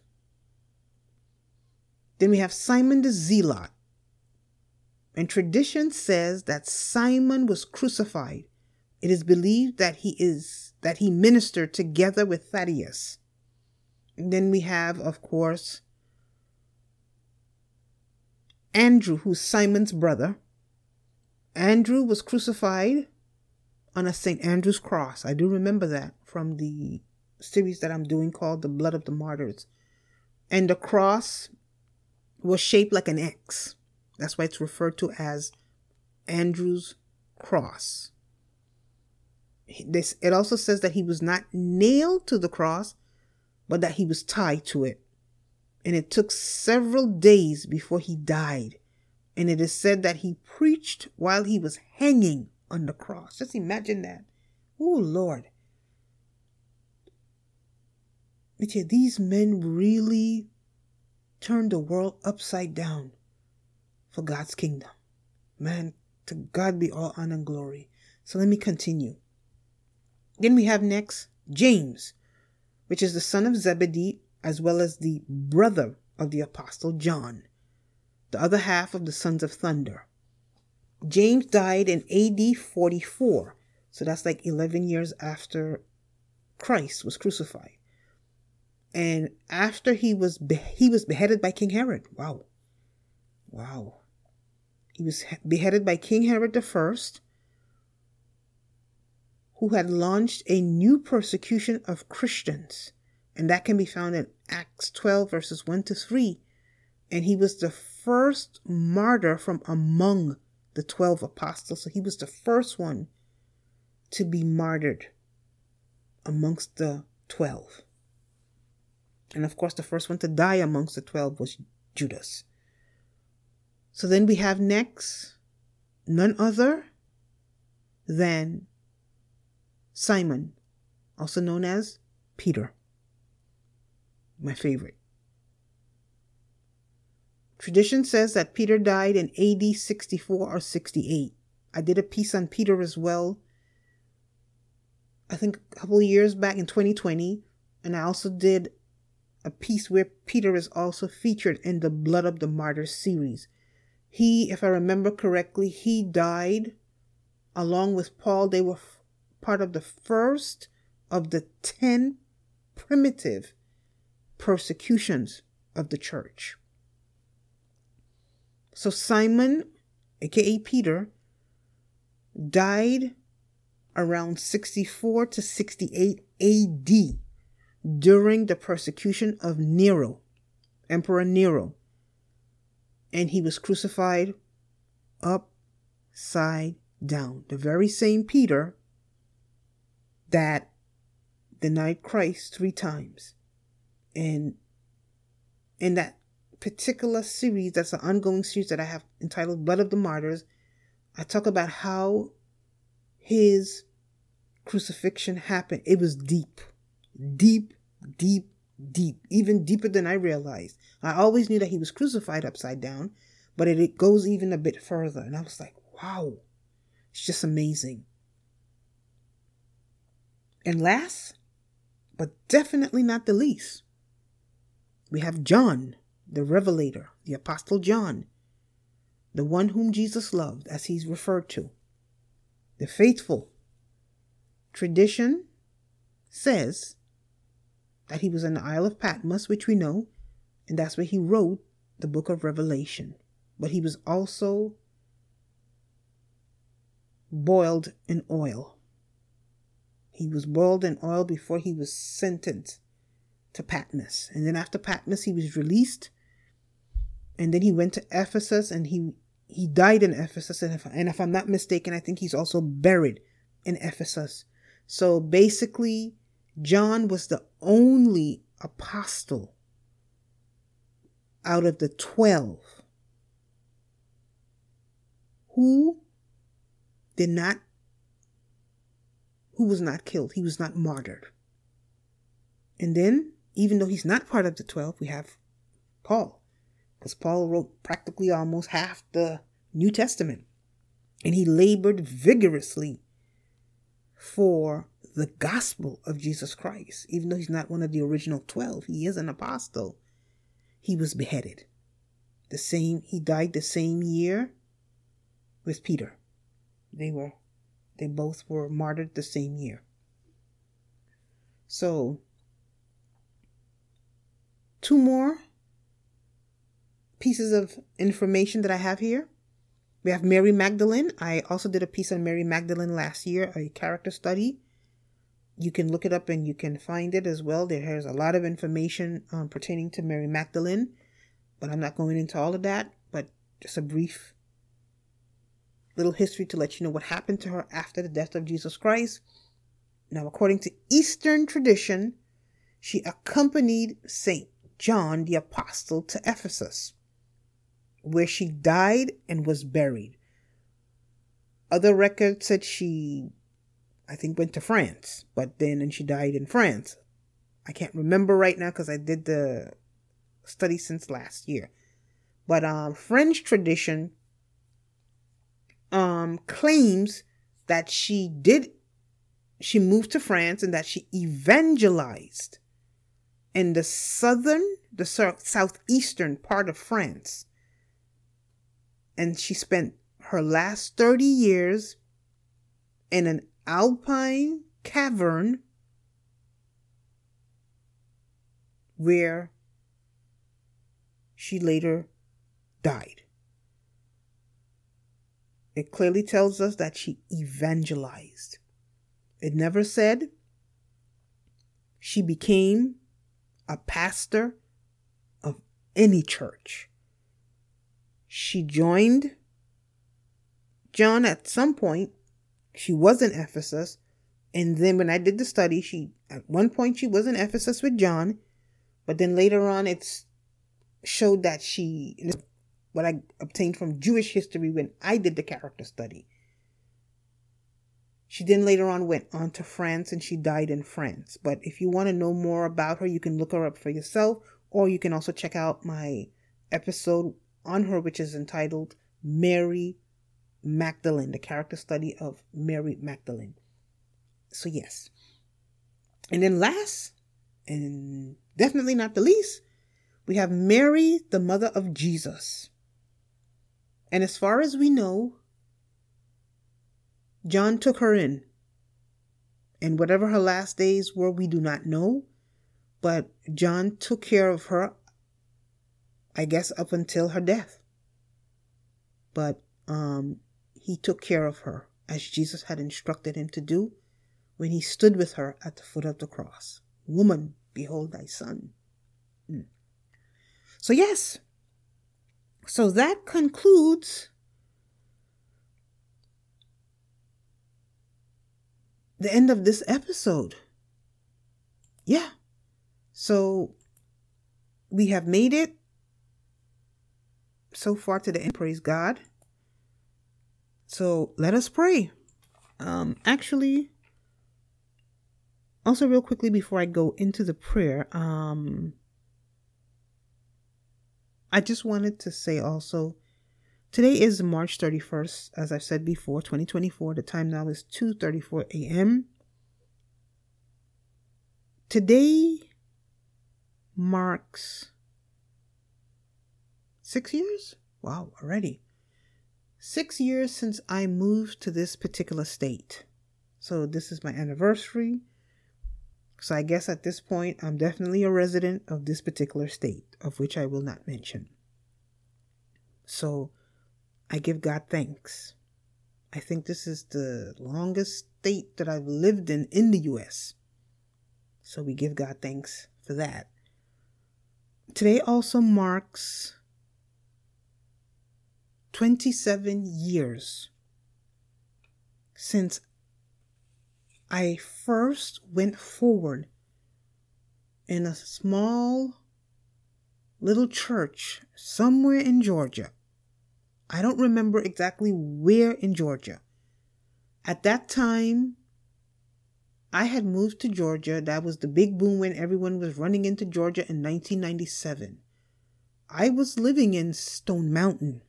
Then we have Simon the Zealot. And tradition says that Simon was crucified. It is believed that he is that he ministered together with Thaddeus. And then we have, of course, Andrew, who's Simon's brother. Andrew was crucified on a Saint Andrew's cross. I do remember that from the series that I'm doing called The Blood of the Martyrs. And the cross was shaped like an X. That's why it's referred to as Andrew's cross. This, it also says that he was not nailed to the cross, but that he was tied to it. And it took several days before he died. And it is said that he preached while he was hanging on the cross. Just imagine that. Oh, Lord. But yeah, these men really turned the world upside down for God's kingdom. Man, to God be all honor and glory. So let me continue. Then we have next James, which is the son of Zebedee, as well as the brother of the apostle John, the other half of the sons of thunder. James died in A D forty-four. So that's like eleven years after Christ was crucified. And after he was be- he was beheaded by King Herod. Wow. Wow. He was beheaded by King Herod the First, who had launched a new persecution of Christians. And that can be found in Acts twelve, verses one to three. And he was the first martyr from among the twelve apostles. So he was the first one to be martyred amongst the twelve. And of course, the first one to die amongst the twelve was Judas. So then we have next none other than Simon, also known as Peter. My favorite. Tradition says that Peter died in A D sixty-four or sixty-eight. I did a piece on Peter as well, I think a couple of years back in twenty twenty. And I also did a piece where Peter is also featured in the Blood of the Martyrs series. He, if I remember correctly, he died along with Paul. They were f- part of the first of the ten primitive persecutions of the church. So Simon, aka Peter, died around sixty-four to sixty-eight A D during the persecution of Nero, Emperor Nero. And he was crucified upside down. The very same Peter that denied Christ three times. And in that particular series, that's an ongoing series that I have entitled Blood of the Martyrs, I talk about how his crucifixion happened. It was deep, deep, deep, deep, even deeper than I realized. I always knew that he was crucified upside down, but it, it goes even a bit further. And I was like, wow, it's just amazing. And last, but definitely not the least, we have John, the Revelator, the Apostle John, the one whom Jesus loved, as he's referred to, the faithful. Tradition says that he was in the Isle of Patmos, which we know, and that's where he wrote the book of Revelation. But he was also boiled in oil. He was boiled in oil before he was sentenced to Patmos. And then after Patmos, he was released. And then he went to Ephesus, and he, he died in Ephesus. And if, and if I'm not mistaken, I think he's also buried in Ephesus. So basically, John was the only apostle out of the twelve who did not, who was not killed. He was not martyred. And then, even though he's not part of the twelve, we have Paul. Because Paul wrote practically almost half the New Testament. And he labored vigorously for the gospel of Jesus Christ. Even though he's not one of the original twelve, he is an apostle. He was beheaded. The same, he died the same year with Peter. They were, they both were martyred the same year. So, two more pieces of information that I have here. We have Mary Magdalene. I also did a piece on Mary Magdalene last year, a character study. You can look it up and you can find it as well. There's a lot of information um, pertaining to Mary Magdalene, but I'm not going into all of that, but just a brief little history to let you know what happened to her after the death of Jesus Christ. Now, according to Eastern tradition, she accompanied Saint John the Apostle to Ephesus, where she died and was buried. Other records said she, I think, went to France, but then and she died in France. I can't remember right now because I did the study since last year. But um, French tradition um, claims that she did, she moved to France and that she evangelized in the southern, the southeastern part of France. And she spent her last thirty years in an alpine cavern where she later died. It clearly tells us that she evangelized. It never said she became a pastor of any church. She joined John at some point. She was in Ephesus. And then when I did the study, she at one point she was in Ephesus with John. But then later on, it's showed that she, what I obtained from Jewish history when I did the character study. She then later on went on to France and she died in France. But if you want to know more about her, you can look her up for yourself. Or you can also check out my episode on her, which is entitled Mary Magdalene, the character study of Mary Magdalene. So yes. And then last, and definitely not the least, we have Mary, the mother of Jesus. And as far as we know, John took her in. And whatever her last days were, we do not know. But John took care of her, I guess, up until her death. But um, he took care of her as Jesus had instructed him to do when he stood with her at the foot of the cross. Woman, behold thy son. Mm. So yes. So that concludes the end of this episode. Yeah. So we have made it so far to the end. Praise God. So let us pray. Um, actually, also real quickly before I go into the prayer, um, I just wanted to say also, today is March thirty-first, as I've said before, twenty twenty-four. The time now is two thirty-four a.m. Today marks six years? Wow, already. Six years since I moved to this particular state. So this is my anniversary. So I guess at this point, I'm definitely a resident of this particular state, of which I will not mention. So I give God thanks. I think this is the longest state that I've lived in in the U S. So we give God thanks for that. Today also marks twenty-seven years since I first went forward in a small little church somewhere in Georgia. I don't remember exactly where in Georgia. At that time, I had moved to Georgia. That was the big boom when everyone was running into Georgia in nineteen ninety-seven. I was living in Stone Mountain.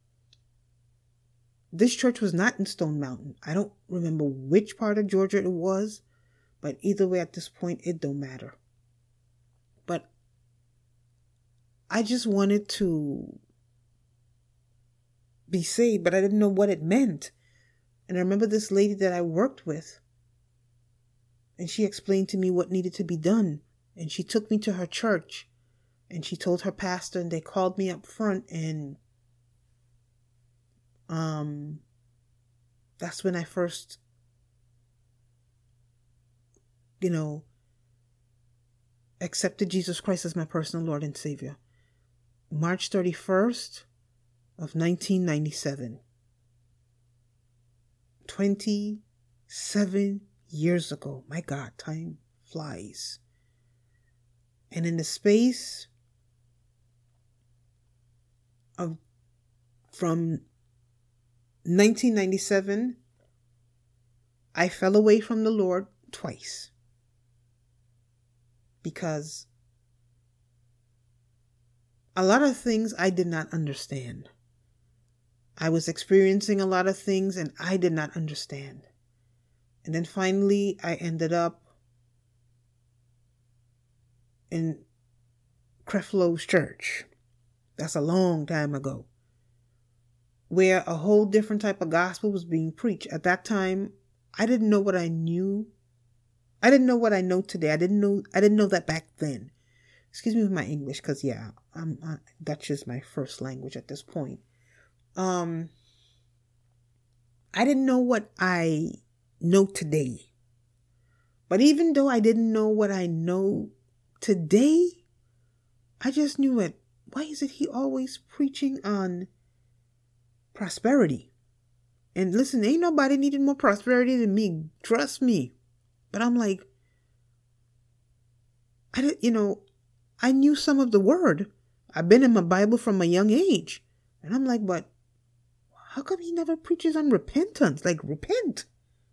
This church was not in Stone Mountain. I don't remember which part of Georgia it was, but either way at this point, it don't matter. But I just wanted to be saved, but I didn't know what it meant. And I remember this lady that I worked with, and she explained to me what needed to be done. And she took me to her church, and she told her pastor, and they called me up front, and um, that's when I first, you know, accepted Jesus Christ as my personal Lord and Savior. March thirty-first of nineteen ninety-seven. twenty-seven years ago. My God, time flies. And in the space of from nineteen ninety-seven, I fell away from the Lord twice. Because a lot of things I did not understand. I was experiencing a lot of things and I did not understand. And then finally, I ended up in Creflo's church. That's a long time ago. Where a whole different type of gospel was being preached. At that time, I didn't know what I knew. I didn't know what I know today. I didn't know. I didn't know that back then. Excuse me with my English, because yeah, I'm uh, Dutch is my first language at this point. Um, I didn't know what I know today. But even though I didn't know what I know today, I just knew it. Why is it he always preaching on prosperity? And listen, ain't nobody needed more prosperity than me. Trust me. But I'm like, I didn't, you know, I knew some of the word. I've been in my Bible from a young age. And I'm like, but how come he never preaches on repentance? Like, repent.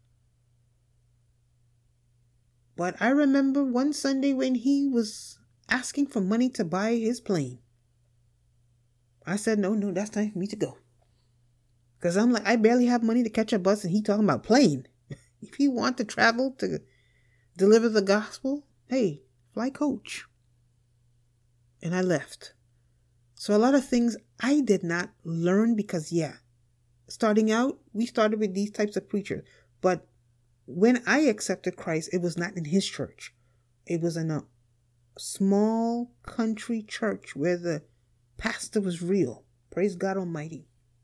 But I remember one Sunday when he was asking for money to buy his plane. I said, no, no, that's time for me to go. Because I'm like, I barely have money to catch a bus and he talking about plane. If he want to travel to deliver the gospel, hey, fly coach. And I left. So a lot of things I did not learn because, yeah, starting out, we started with these types of preachers. But when I accepted Christ, it was not in his church. It was in a small country church where the pastor was real. Praise God Almighty.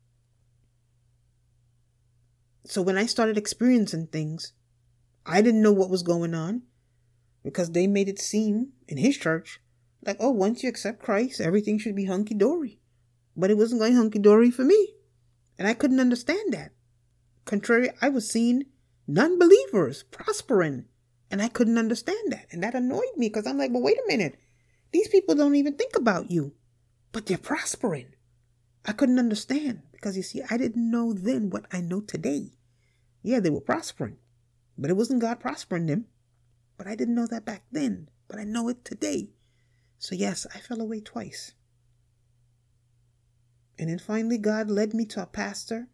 So when I started experiencing things, I didn't know what was going on because they made it seem in his church like, oh, once you accept Christ, everything should be hunky-dory. But it wasn't going hunky-dory for me. And I couldn't understand that. Contrary, I was seeing non-believers prospering. And I couldn't understand that. And that annoyed me because I'm like, but wait a minute. These people don't even think about you. But they're prospering. I couldn't understand because, you see, I didn't know then what I know today. Yeah, they were prospering. But it wasn't God prospering them. But I didn't know that back then. But I know it today. So yes, I fell away twice. And then finally God led me to a pastor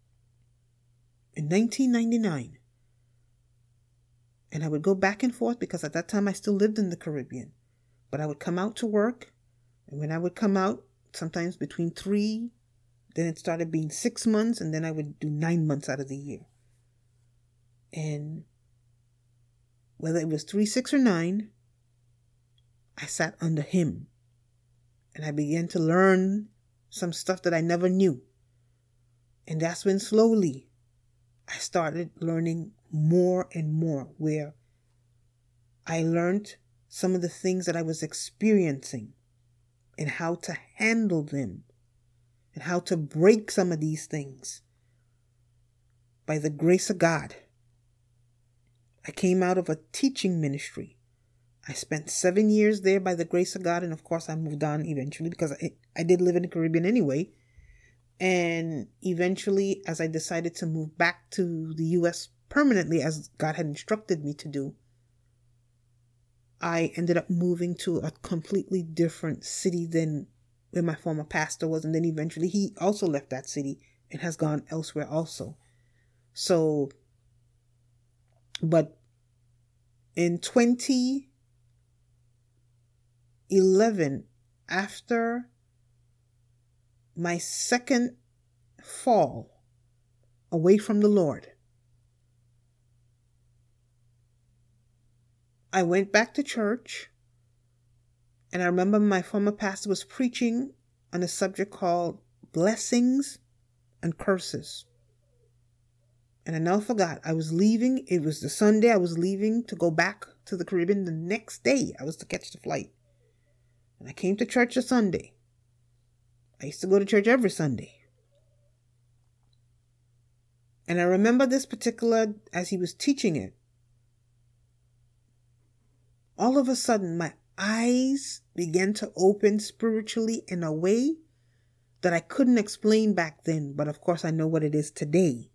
in nineteen ninety-nine. And I would go back and forth because at that time I still lived in the Caribbean. But I would come out to work. And when I would come out, sometimes between three, then it started being six months. And then I would do nine months out of the year. And whether it was three, six, or nine, I sat under him. And I began to learn some stuff that I never knew. And that's when slowly I started learning more and more, where I learned some of the things that I was experiencing and how to handle them and how to break some of these things by the grace of God. I came out of a teaching ministry. I spent seven years there by the grace of God. And of course, I moved on eventually because I, I did live in the Caribbean anyway. And eventually, as I decided to move back to the U S permanently, as God had instructed me to do, I ended up moving to a completely different city than where my former pastor was. And then eventually he also left that city and has gone elsewhere also. So, but in twenty eleven, after my second fall away from the Lord, I went back to church, and I remember my former pastor was preaching on a subject called blessings and curses. And I now forgot. I was leaving. It was the Sunday. I was leaving to go back to the Caribbean. The next day, I was to catch the flight. And I came to church the Sunday. I used to go to church every Sunday. And I remember this particular, as he was teaching it, all of a sudden, my eyes began to open spiritually in a way that I couldn't explain back then. But of course, I know what it is today.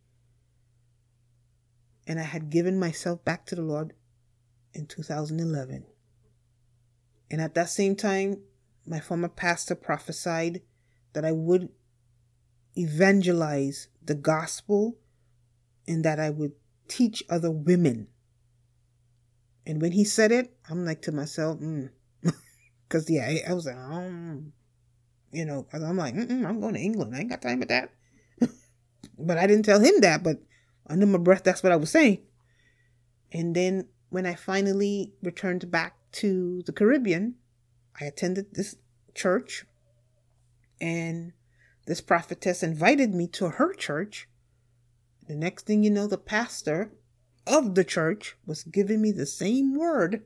And I had given myself back to the Lord in two thousand eleven. And at that same time, my former pastor prophesied that I would evangelize the gospel and that I would teach other women. And when he said it, I'm like to myself, mm. Because, yeah, I, I was like, um, you know, cause I'm like, Mm-mm, I'm going to England. I ain't got time for that. But I didn't tell him that, but under my breath, that's what I was saying. And then when I finally returned back to the Caribbean, I attended this church, and this prophetess invited me to her church. The next thing you know, the pastor of the church was giving me the same word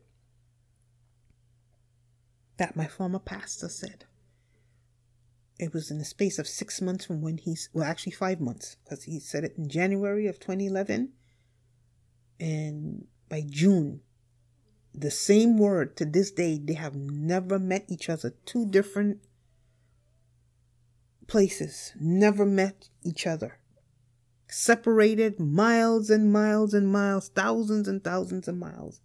that my former pastor said. It was in the space of six months from when he's, well, actually five months, because he said it in January of twenty eleven. And by June, the same word to this day, they have never met each other. Two different places, never met each other. Separated miles and miles and miles, thousands and thousands of miles.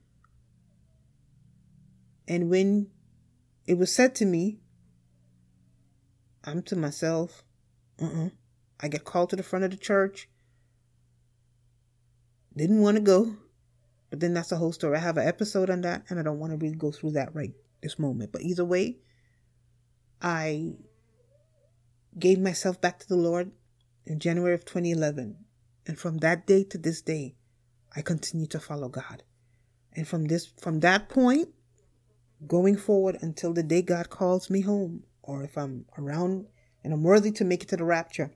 And when it was said to me, I'm to myself, uh-uh. I get called to the front of the church. Didn't want to go. But then that's the whole story. I have an episode on that, and I don't want to really go through that right this moment. But either way, I gave myself back to the Lord in January of twenty eleven. And from that day to this day, I continue to follow God. And from this, from that point, going forward until the day God calls me home, or if I'm around and I'm worthy to make it to the rapture,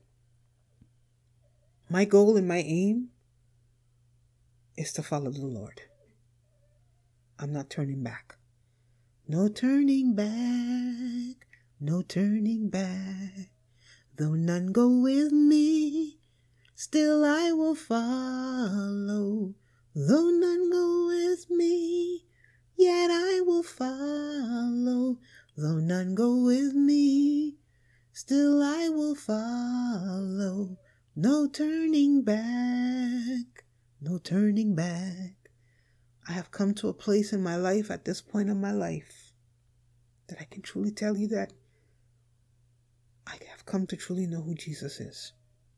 my goal and my aim is to follow the Lord. I'm not turning back. No turning back, no turning back. Though none go with me, still I will follow. Though none go with me, yet I will follow. Though none go with me, still I will follow. No turning back, no turning back. I have come to a place in my life at this point in my life that I can truly tell you that I have come to truly know who Jesus is.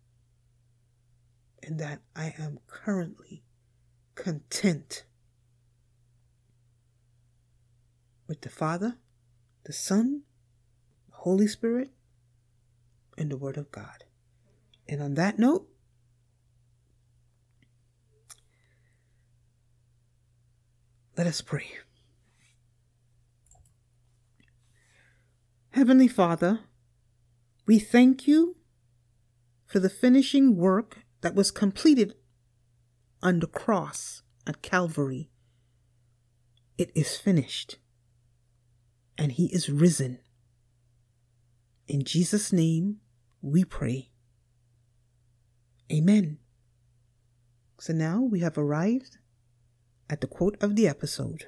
And that I am currently content with the Father, the Son, the Holy Spirit, and the Word of God. And on that note, let us pray. Heavenly Father, we thank you for the finishing work that was completed on the cross at Calvary. It is finished, and He is risen. In Jesus' name we pray. Amen. So now we have arrived at the quote of the episode.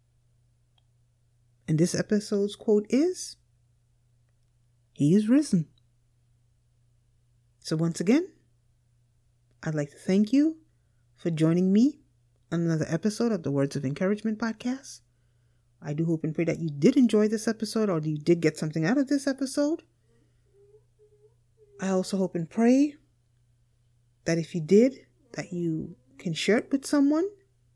And this episode's quote is, "He is risen." So once again, I'd like to thank you for joining me on another episode of the Words of Encouragement podcast. I do hope and pray that you did enjoy this episode, or you did get something out of this episode. I also hope and pray that if you did, that you can share it with someone.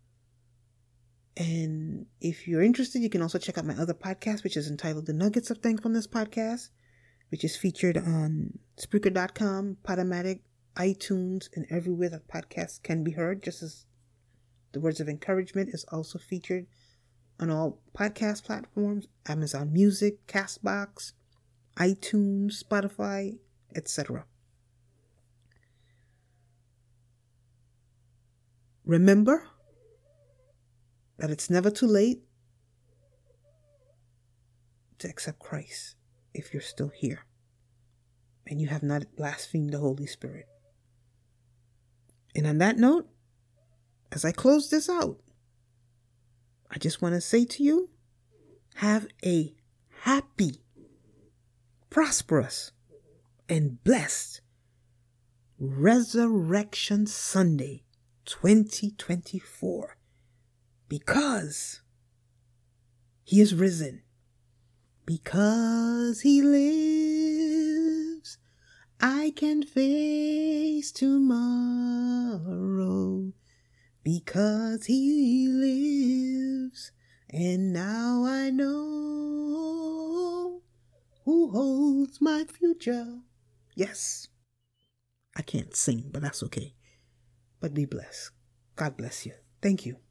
And if you're interested, you can also check out my other podcast, which is entitled The Nuggets of Thankfulness Podcast, which is featured on Spreaker dot com, Podomatic, iTunes, and everywhere that podcasts can be heard, just as the Words of Encouragement is also featured on all podcast platforms, Amazon Music, Castbox, iTunes, Spotify, et cetera. Remember that it's never too late to accept Christ if you're still here and you have not blasphemed the Holy Spirit. And on that note, as I close this out, I just want to say to you, have a happy, prosperous, and blessed Resurrection Sunday twenty twenty-four. Because he is risen. Because he lives, I can face tomorrow. Because he lives, and now I know who holds my future. Yes, I can't sing, but that's okay. But be blessed. God bless you. Thank you.